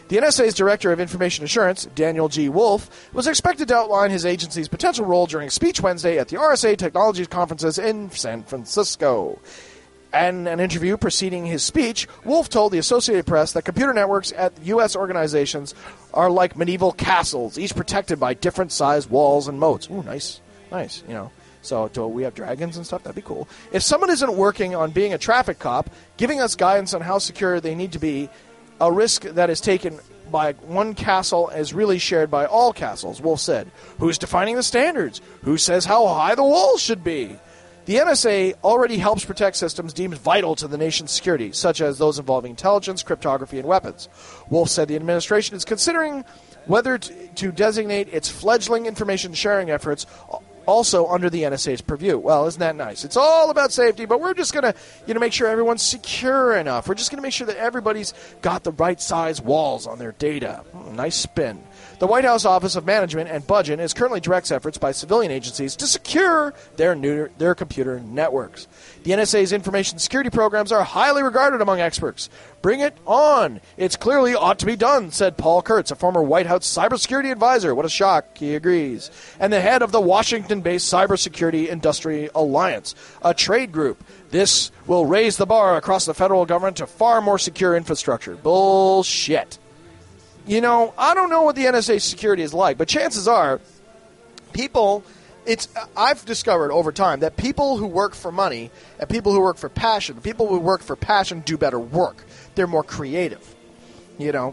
The N S A's Director of Information Assurance, Daniel G. Wolf, was expected to outline his agency's potential role during a speech Wednesday at the R S A Technologies Conferences in San Francisco. In an interview preceding his speech, Wolf told the Associated Press that computer networks at U S organizations are like medieval castles, each protected by different-sized walls and moats. Ooh, nice, nice, you know. So do we have dragons and stuff? That'd be cool. If someone isn't working on being a traffic cop, giving us guidance on how secure they need to be, a risk that is taken by one castle is really shared by all castles, Wolf said. Who's defining the standards? Who says how high the walls should be? The N S A already helps protect systems deemed vital to the nation's security, such as those involving intelligence, cryptography, and weapons. Wolf said the administration is considering whether to, to designate its fledgling information sharing efforts also under the N S A's purview. Well, isn't that nice? It's all about safety, but we're just going to you know, make sure everyone's secure enough. We're just going to make sure that everybody's got the right size walls on their data. Hmm, nice spin. The White House Office of Management and Budget is currently directs efforts by civilian agencies to secure their new, their computer networks. The N S A's information security programs are highly regarded among experts. Bring it on. It's clearly ought to be done, said Paul Kurtz, a former White House cybersecurity advisor. What a shock. He agrees. And the head of the Washington-based Cybersecurity Industry Alliance, a trade group. This will raise the bar across the federal government to far more secure infrastructure. Bullshit. You know, I don't know what the N S A security is like, but chances are people, it's I've discovered over time that people who work for money and people who work for passion, people who work for passion do better work. They're more creative, you know.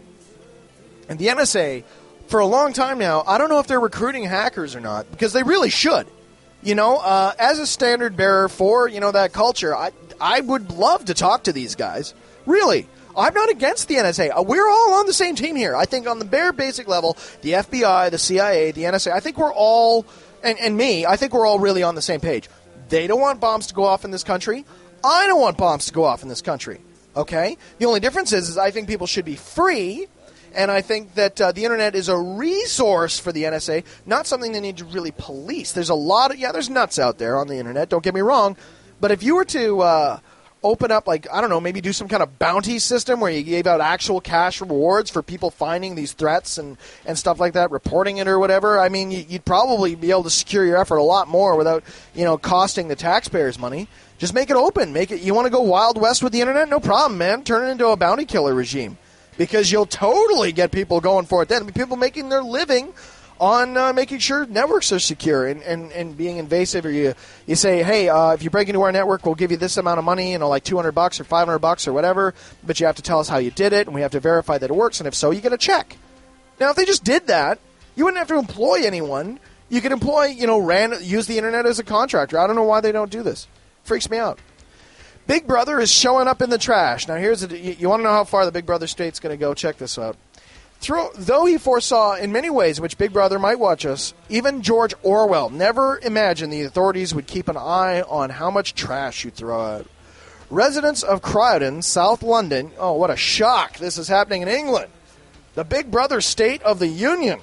And the N S A, for a long time now, I don't know if they're recruiting hackers or not, because they really should. You know, uh, as a standard bearer for, you know, that culture, I, I would love to talk to these guys. Really. I'm not against the N S A. We're all on the same team here. I think on the bare basic level, the F B I, the C I A, the N S A, I think we're all, and, and me, I think we're all really on the same page. They don't want bombs to go off in this country. I don't want bombs to go off in this country. Okay? The only difference is, is I think people should be free, and I think that uh, the Internet is a resource for the N S A, not something they need to really police. There's a lot of, yeah, there's nuts out there on the Internet, don't get me wrong, but if you were to uh, open up, like, I don't know, maybe do some kind of bounty system where you gave out actual cash rewards for people finding these threats and, and stuff like that, reporting it or whatever, I mean, you'd probably be able to secure your effort a lot more without, you know, costing the taxpayers money. Just make it open. Make it. You want to go Wild West with the Internet? No problem, man. Turn it into a bounty killer regime, because you'll totally get people going for it then. I mean, people making their living on uh, making sure networks are secure and, and, and being invasive. Or you you say, hey, uh, if you break into our network, we'll give you this amount of money, you know, like two hundred bucks or five hundred bucks or whatever, but you have to tell us how you did it, and we have to verify that it works, and if so, you get a check. Now, if they just did that, you wouldn't have to employ anyone. You could employ, you know, ran, use the Internet as a contractor. I don't know why they don't do this. Freaks me out. Big Brother is showing up in the trash. Now, here's a, you, you want to know how far the Big Brother state's going to go? Check this out. Through, though he foresaw in many ways in which Big Brother might watch us, even George Orwell never imagined the authorities would keep an eye on how much trash you throw out. Residents of Croydon, South London, oh, what a shock. This is happening in England. The Big Brother State of the Union.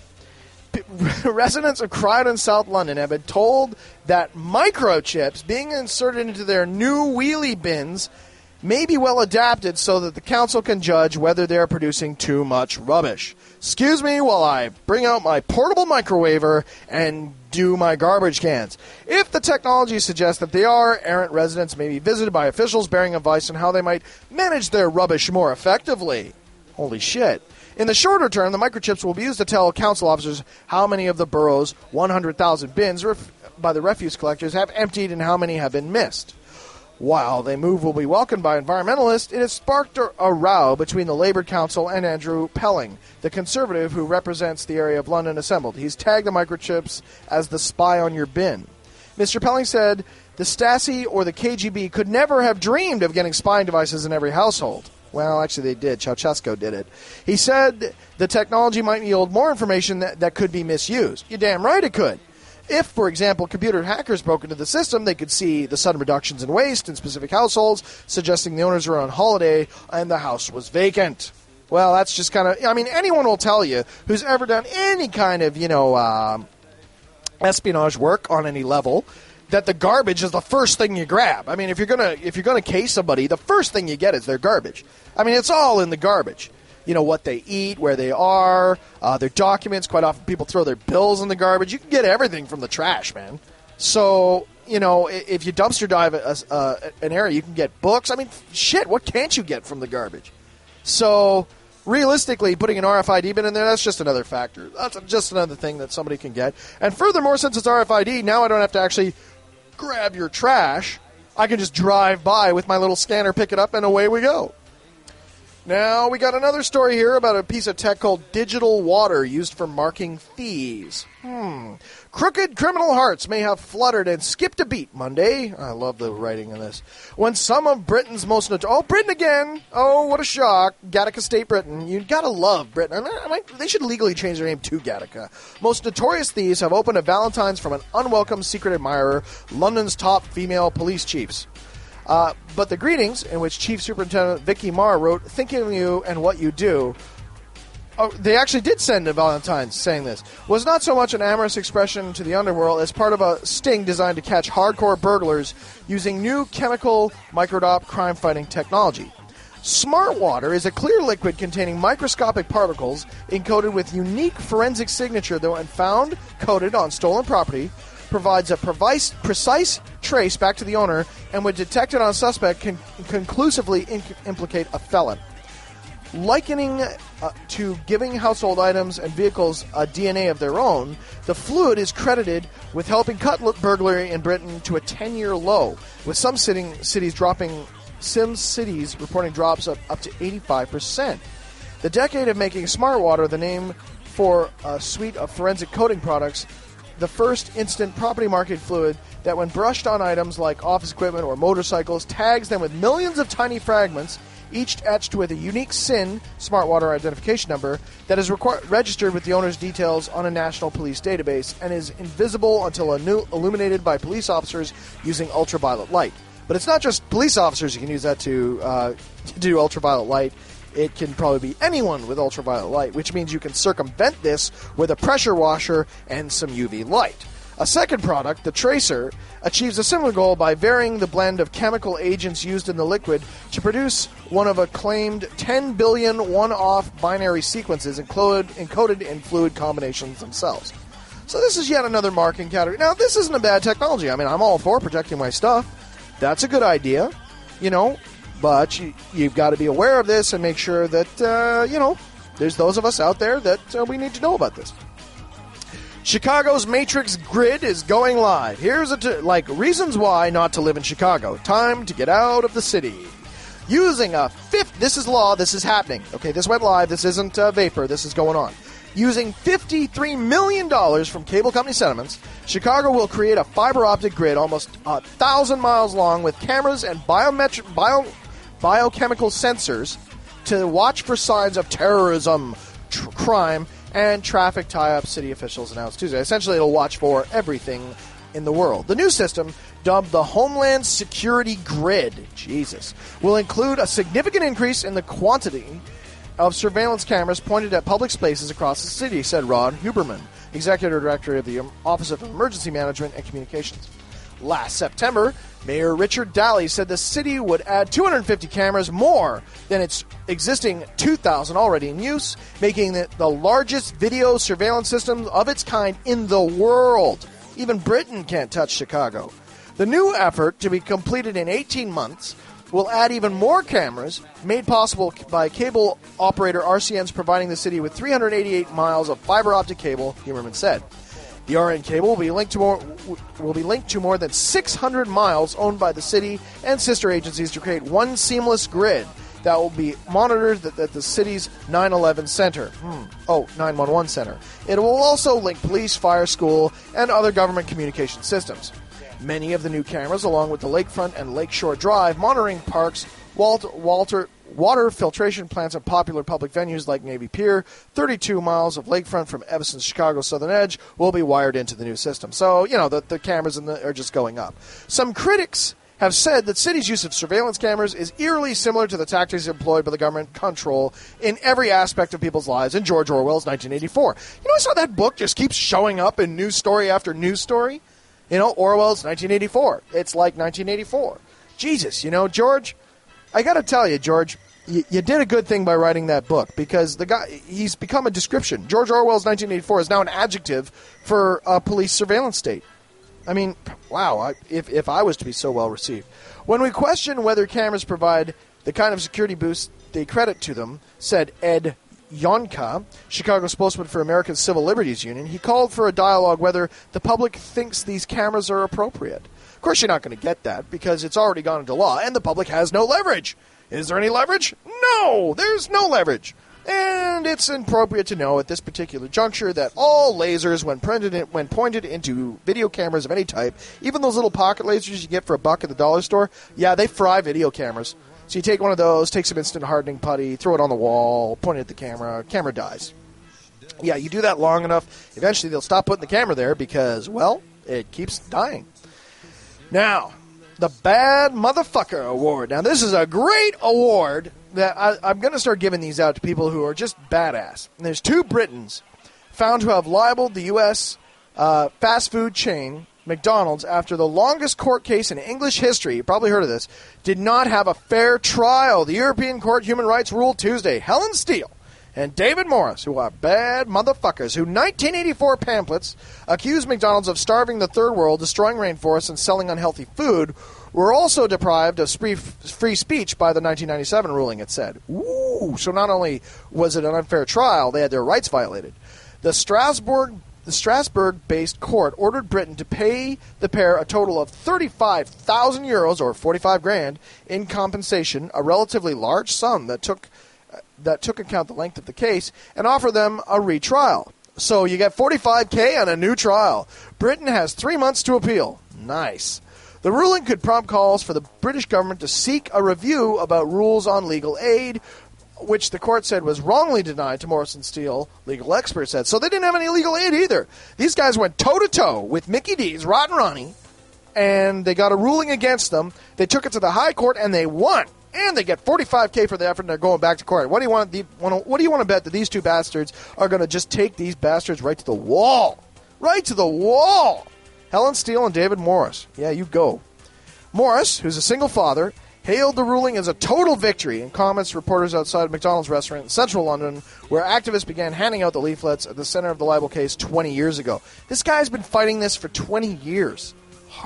Residents of Croydon, South London have been told that microchips being inserted into their new wheelie bins may be well adapted so that the council can judge whether they are producing too much rubbish. Excuse me while I bring out my portable microwaver and do my garbage cans. If the technology suggests that they are, errant residents may be visited by officials bearing advice on how they might manage their rubbish more effectively. Holy shit. In the shorter term, the microchips will be used to tell council officers how many of the borough's one hundred thousand bins ref- by the refuse collectors have emptied and how many have been missed. While the move will be welcomed by environmentalists, it has sparked a, a row between the Labour Council and Andrew Pelling, the Conservative who represents the area of London assembled. He's tagged the microchips as the spy on your bin. Mister Pelling said the Stasi or the K G B could never have dreamed of getting spying devices in every household. Well, actually, they did. Ceausescu did it. He said the technology might yield more information that, that could be misused. You're damn right it could. If, for example, computer hackers broke into the system, they could see the sudden reductions in waste in specific households, suggesting the owners were on holiday and the house was vacant. Well, that's just kind of, I mean, anyone will tell you who's ever done any kind of, you know, um, espionage work on any level, that the garbage is the first thing you grab. I mean, if you're gonna if you're gonna case somebody, the first thing you get is their garbage. I mean, it's all in the garbage. you know, what they eat, where they are, uh, their documents. Quite often people throw their bills in the garbage. You can get everything from the trash, man. So, you know, if you dumpster dive a, a, an area, you can get books. I mean, shit, what can't you get from the garbage? So, realistically, putting an R F I D bin in there, that's just another factor. That's just another thing that somebody can get. And furthermore, since it's R F I D, now I don't have to actually grab your trash. I can just drive by with my little scanner, pick it up, and away we go. Now, we got another story here about a piece of tech called digital water used for marking thieves. Hmm. Crooked criminal hearts may have fluttered and skipped a beat Monday. I love the writing in this. When some of Britain's most notorious... Oh, Britain again! Oh, what a shock. Gattaca State, Britain. You gotta love Britain. I mean, I might, they should legally change their name to Gattaca. Most notorious thieves have opened a Valentine's from an unwelcome secret admirer, London's top female police chiefs. Uh, but the greetings, in which Chief Superintendent Vicky Marr wrote, "Thinking of you and what you do," oh, they actually did send a Valentine's saying this, was not so much an amorous expression to the underworld as part of a sting designed to catch hardcore burglars using new chemical microdot crime-fighting technology. Smart water is a clear liquid containing microscopic particles encoded with unique forensic signature that when found coated on stolen property provides a precise, precise trace back to the owner and when detected on a suspect can conclusively inc- implicate a felon. Likening uh, to giving household items and vehicles a D N A of their own, the fluid is credited with helping cut burglary in Britain to a ten-year low, with some sitting, cities dropping, some cities reporting drops of up to eighty-five percent. The decade of making smart water the name for a suite of forensic coating products, the first instant property market fluid that when brushed on items like office equipment or motorcycles tags them with millions of tiny fragments, each etched with a unique S I N, Smart Water Identification Number, that is requ- registered with the owner's details on a national police database and is invisible until anu- illuminated by police officers using ultraviolet light. But it's not just police officers who can use that to, uh, to do ultraviolet light. It can probably be anyone with ultraviolet light, which means you can circumvent this with a pressure washer and some U V light. A second product, the Tracer, achieves a similar goal by varying the blend of chemical agents used in the liquid to produce one of a claimed ten billion one-off binary sequences encoded, encoded in fluid combinations themselves. So this is yet another marking category. Now, this isn't a bad technology. I mean, I'm all for protecting my stuff. That's a good idea, you know, but you, you've got to be aware of this and make sure that, uh, you know, there's those of us out there that uh, we need to know about this. Chicago's Matrix Grid is going live. Here's a t- like reasons why not to live in Chicago. Time to get out of the city. Using a fifth, this is law, this is happening. Okay, this went live, this isn't uh, vapor, this is going on. Using fifty-three million dollars from cable company Sentiments, Chicago will create a fiber optic grid almost a thousand miles long with cameras and biometric, bio, biochemical sensors to watch for signs of terrorism, tr- crime, and traffic tie-up, city officials announced Tuesday. Essentially, it'll watch for everything in the world. The new system, dubbed the Homeland Security Grid, Jesus, will include a significant increase in the quantity of surveillance cameras pointed at public spaces across the city, said Rod Huberman, Executive Director of the Office of Emergency Management and Communications. Last September, Mayor Richard Daly said the city would add two hundred fifty cameras more than its existing two thousand already in use, making it the largest video surveillance system of its kind in the world. Even Britain can't touch Chicago. The new effort, to be completed in eighteen months, will add even more cameras, made possible by cable operator R C N's providing the city with three hundred eighty-eight miles of fiber optic cable, Huberman said. The R N cable will be linked to more will be linked to more than six hundred miles owned by the city and sister agencies to create one seamless grid that will be monitored at, at the city's nine eleven center. Hmm. Oh, nine one one center. It will also link police, fire, school, and other government communication systems. Many of the new cameras, along with the Lakefront and Lakeshore Drive monitoring parks, Walter, Walter, water filtration plants at popular public venues like Navy Pier, thirty-two miles of lakefront from Evanston's Chicago southern edge will be wired into the new system. So, you know, the, the cameras in the, are just going up. Some critics have said that city's use of surveillance cameras is eerily similar to the tactics employed by the government control in every aspect of people's lives in George Orwell's nineteen eighty-four. You know, I saw that book just keeps showing up in news story after news story. You know, Orwell's nineteen eighty-four. It's like nineteen eighty-four. Jesus, you know, George, I got to tell you, George, you, you did a good thing by writing that book, because the guy, he's become a description. George Orwell's nineteen eighty-four is now an adjective for a police surveillance state. I mean, wow, I, if, if I was to be so well received. When we question whether cameras provide the kind of security boost they credit to them, said Ed Yonka, Chicago spokesman for American Civil Liberties Union, he called for a dialogue whether the public thinks these cameras are appropriate. Of course, you're not going to get that, because it's already gone into law, and the public has no leverage. Is there any leverage? No, there's no leverage. And it's appropriate to know at this particular juncture that all lasers, when pointed, in, when pointed into video cameras of any type, even those little pocket lasers you get for a buck at the dollar store, yeah, they fry video cameras. So you take one of those, take some instant hardening putty, throw it on the wall, point it at the camera, camera dies. Yeah, you do that long enough, eventually they'll stop putting the camera there because, well, it keeps dying. Now, the Bad Motherfucker Award. Now, this is a great award that I, I'm going to start giving these out to people who are just badass. And there's two Britons found to have libeled the U S uh, fast food chain McDonald's after the longest court case in English history, you probably heard of this, did not have a fair trial. The European Court of Human Rights ruled Tuesday. Helen Steele and David Morris, who are bad motherfuckers, who nineteen eighty-four pamphlets accused McDonald's of starving the third world, destroying rainforests, and selling unhealthy food, were also deprived of free, free speech by the nineteen ninety-seven ruling, it said. Ooh, so not only was it an unfair trial, they had their rights violated. The Strasbourg The Strasbourg-based court ordered Britain to pay the pair a total of thirty-five thousand euros, or forty-five grand, in compensation, a relatively large sum that took uh, that took account the length of the case, and offer them a retrial. So you get forty-five K on a new trial. Britain has three months to appeal. Nice. The ruling could prompt calls for the British government to seek a review about rules on legal aid, which the court said was wrongly denied to Morrison Steele, legal experts said. So they didn't have any legal aid either. These guys went toe-to-toe with Mickey D's, Rod and Ronnie, and they got a ruling against them. They took it to the high court, and they won. And they get forty-five K for the effort, and they're going back to court. What do you want? The, what do you want to bet that these two bastards are going to just take these bastards right to the wall? Right to the wall! Helen Steele and David Morris. Yeah, you go. Morris, who's a single father, hailed the ruling as a total victory in comments to reporters outside a McDonald's restaurant in central London, where activists began handing out the leaflets at the center of the libel case twenty years ago. This guy's been fighting this for twenty years.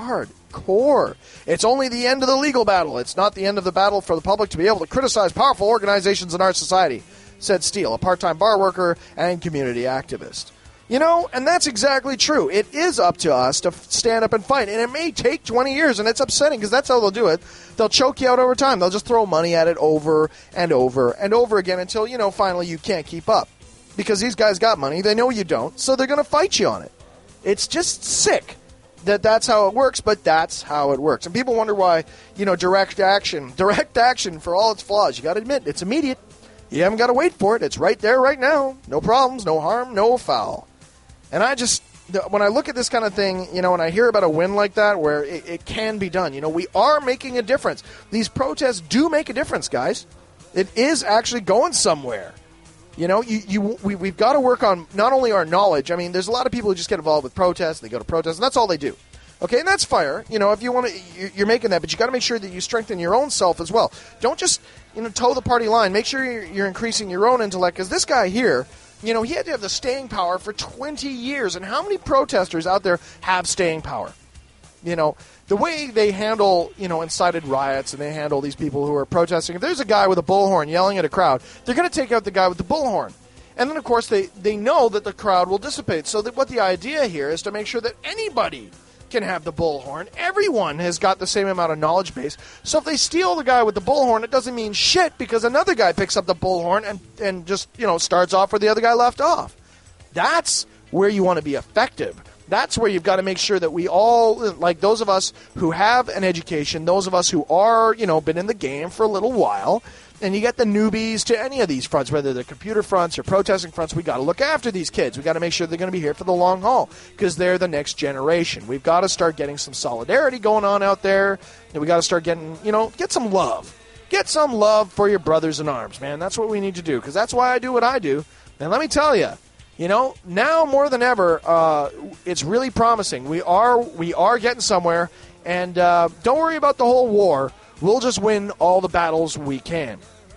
Hardcore. It's only the end of the legal battle. It's not the end of the battle for the public to be able to criticize powerful organizations in our society, said Steele, a part-time bar worker and community activist. You know, and that's exactly true. It is up to us to stand up and fight, and it may take twenty years, and it's upsetting because that's how they'll do it. They'll choke you out over time. They'll just throw money at it over and over and over again until, you know, finally you can't keep up. Because these guys got money, they know you don't, so they're going to fight you on it. It's just sick that that's how it works, but that's how it works. And people wonder why, you know, direct action, direct action for all its flaws. You got to admit, it's immediate. You haven't got to wait for it. It's right there right now. No problems, no harm, no foul. And I just, when I look at this kind of thing, you know, and I hear about a win like that where it, it can be done, you know, we are making a difference. These protests do make a difference, guys. It is actually going somewhere. You know, you, you we, we've got to work on not only our knowledge. I mean, there's a lot of people who just get involved with protests. They go to protests, and that's all they do. Okay, and that's fire. You know, if you want to, you're making that, but you got to make sure that you strengthen your own self as well. Don't just, you know, toe the party line. Make sure you're, you're increasing your own intellect, because this guy here, you know, he had to have the staying power for twenty years. And how many protesters out there have staying power? You know, the way they handle, you know, incited riots and they handle these people who are protesting. If there's a guy with a bullhorn yelling at a crowd, they're going to take out the guy with the bullhorn. And then, of course, they, they know that the crowd will dissipate. So that what the idea here is to make sure that anybody can have the bullhorn. Everyone has got the same amount of knowledge base. So if they steal the guy with the bullhorn, it doesn't mean shit, because another guy picks up the bullhorn and, and just, you know, starts off where the other guy left off. That's where you want to be effective. That's where you've got to make sure that we all, like those of us who have an education, those of us who are, you know, been in the game for a little while, and you get the newbies to any of these fronts, whether they're computer fronts or protesting fronts, we got to look after these kids. We got to make sure they're going to be here for the long haul, because they're the next generation. We've got to start getting some solidarity going on out there, and we got to start getting, you know, get some love. Get some love for your brothers in arms, man. That's what we need to do, because that's why I do what I do. And let me tell you, you know, now more than ever, uh, it's really promising. We are we are getting somewhere, and uh, don't worry about the whole war. We'll just win all the battles we can.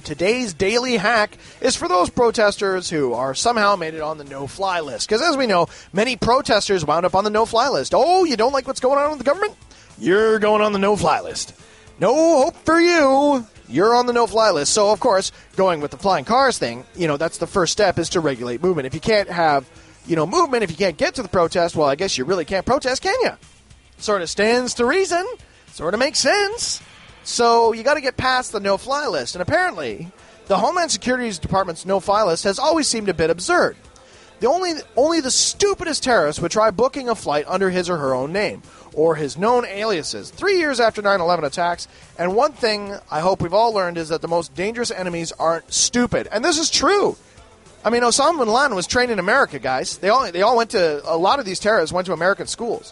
today's daily hack is for those protesters who are somehow made it on the no-fly list. Because as we know, many protesters wound up on the no-fly list. Oh, you don't like what's going on with the government? You're going on the no-fly list. No hope for you. You're on the no-fly list. So, of course, going with the flying cars thing, you know, that's the first step is to regulate movement. If you can't have, you know, movement, if you can't get to the protest, well, I guess you really can't protest, can you? Sort of stands to reason. Sort of makes sense. So you got to get past the no-fly list. And apparently, the Homeland Security Department's no-fly list has always seemed a bit absurd. The only, only the stupidest terrorist would try booking a flight under his or her own name, or his known aliases, three years after nine eleven attacks. And one thing I hope we've all learned is that the most dangerous enemies aren't stupid. And this is true. I mean, Osama bin Laden was trained in America, guys. They all, they all went to, a lot of these terrorists went to American schools.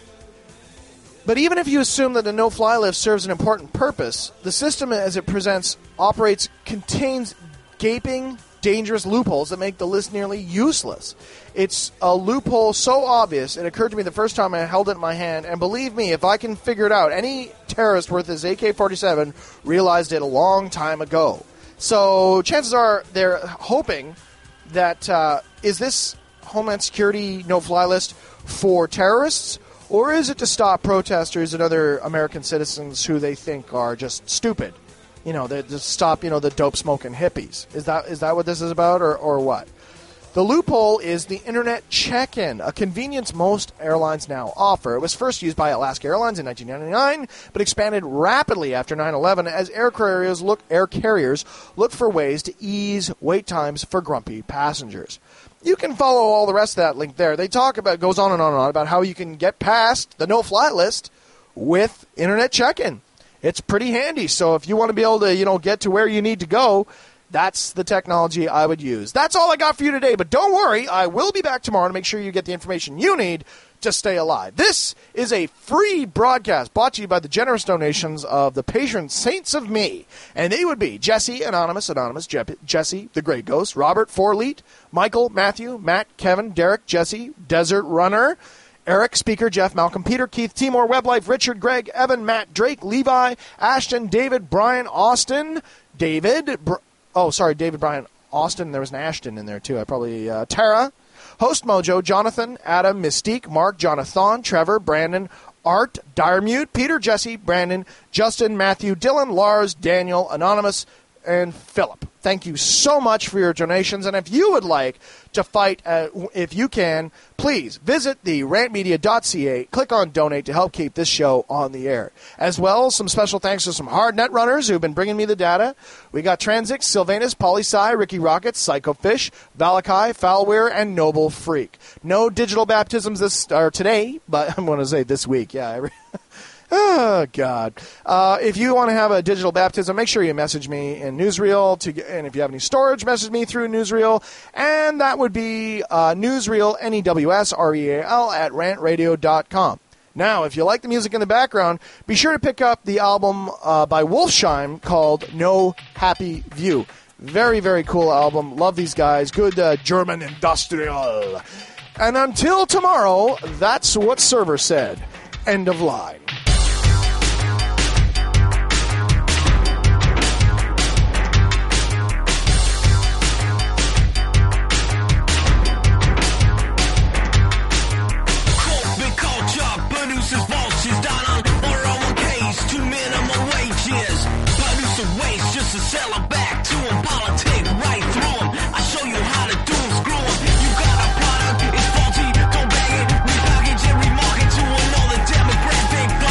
But even if you assume that the no-fly list serves an important purpose, the system as it presents, operates, contains gaping, dangerous loopholes that make the list nearly useless. It's a loophole so obvious, it occurred to me the first time I held it in my hand, and believe me, if I can figure it out, any terrorist worth his A K forty-seven realized it a long time ago. So chances are they're hoping that, uh, is this Homeland Security no-fly list for terrorists? Or is it to stop protesters and other American citizens who they think are just stupid? You know, they just stop, you know, the dope-smoking hippies. Is that is that what this is about, or, or what? The loophole is the Internet check-in, a convenience most airlines now offer. It was first used by Alaska Airlines in nineteen ninety-nine, but expanded rapidly after nine eleven as air carriers look air carriers look for ways to ease wait times for grumpy passengers. You can follow all the rest of that link there. They talk about, goes on and on and on about how you can get past the no-fly list with Internet check-in. It's pretty handy. So if you want to be able to, you know, get to where you need to go, that's the technology I would use. That's all I got for you today. But don't worry, I will be back tomorrow to make sure you get the information you need to stay alive. This is a free broadcast brought to you by the generous donations of the patron saints of me. And they would be Jesse, Anonymous, Anonymous, Je- Jesse, the Great Ghost, Robert, Forleet, Michael, Matthew, Matt, Kevin, Derek, Jesse, Desert Runner, Eric, Speaker, Jeff, Malcolm, Peter, Keith, Timor, Weblife, Richard, Greg, Evan, Matt, Drake, Levi, Ashton, David, Brian, Austin, David, Br- oh, sorry, David, Brian, Austin. There was an Ashton in there, too. I probably, uh, Tara, Host Mojo, Jonathan, Adam, Mystique, Mark, Jonathan, Trevor, Brandon, Art, Diremute, Peter, Jesse, Brandon, Justin, Matthew, Dylan, Lars, Daniel, Anonymous, and Philip. Thank you so much for your donations. And if you would like to fight, uh, if you can, please visit the rant media dot c a, click on donate to help keep this show on the air. As well, some special thanks to some hard net runners who've been bringing me the data. We got Transix, Sylvanus, Polysci, Ricky Rocket, Psychofish, Valakai, Foulware, and Noble Freak. No digital baptisms this or today, but I'm going to say this week. Yeah, every Oh, God. Uh, if you want to have a digital baptism, make sure you message me in Newsreel. To, and if you have any storage, message me through Newsreel. And that would be uh, Newsreel, N E W S R E A L, at rant radio dot com. Now, if you like the music in the background, be sure to pick up the album uh, by Wolfsheim called No Happy View. Very, very cool album. Love these guys. Good uh, German industrial. And until tomorrow, that's what Server said. End of line. Sell them back to them, politics right through them. I show you how to do them, screw them. You got a product, it's faulty, don't bag it. We package and remarket to another demographic.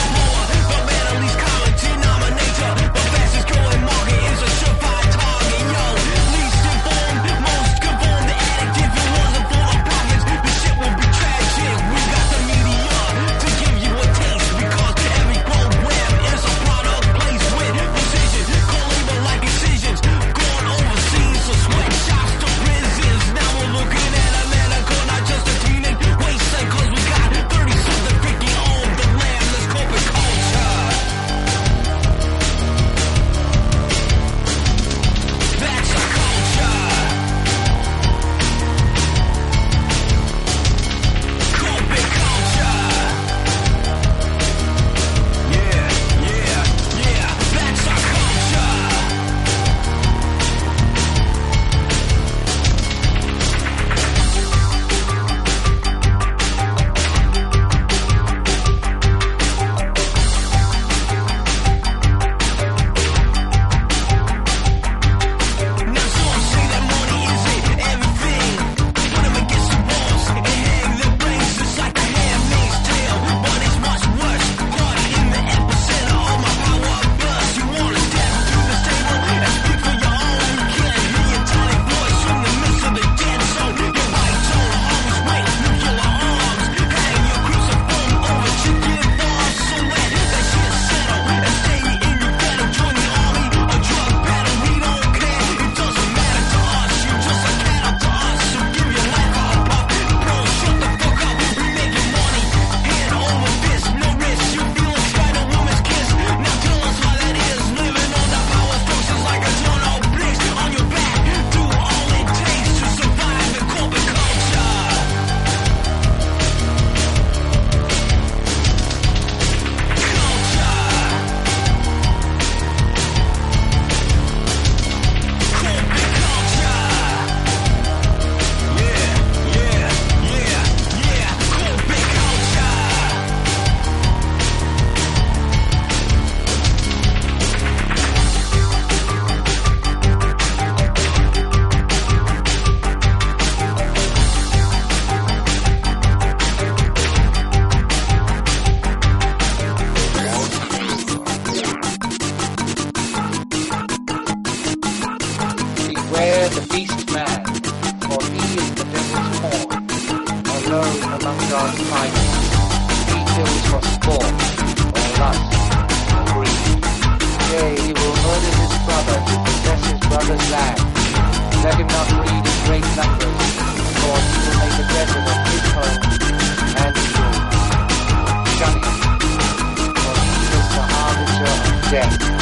alone among God's fighters. He kills for sport, or lust, or greed. Yea, he will murder his brother to possess his brother's land. Let him not breed in great numbers, for he will make a desert of his home, and he will shun him, for he is the harbinger of death.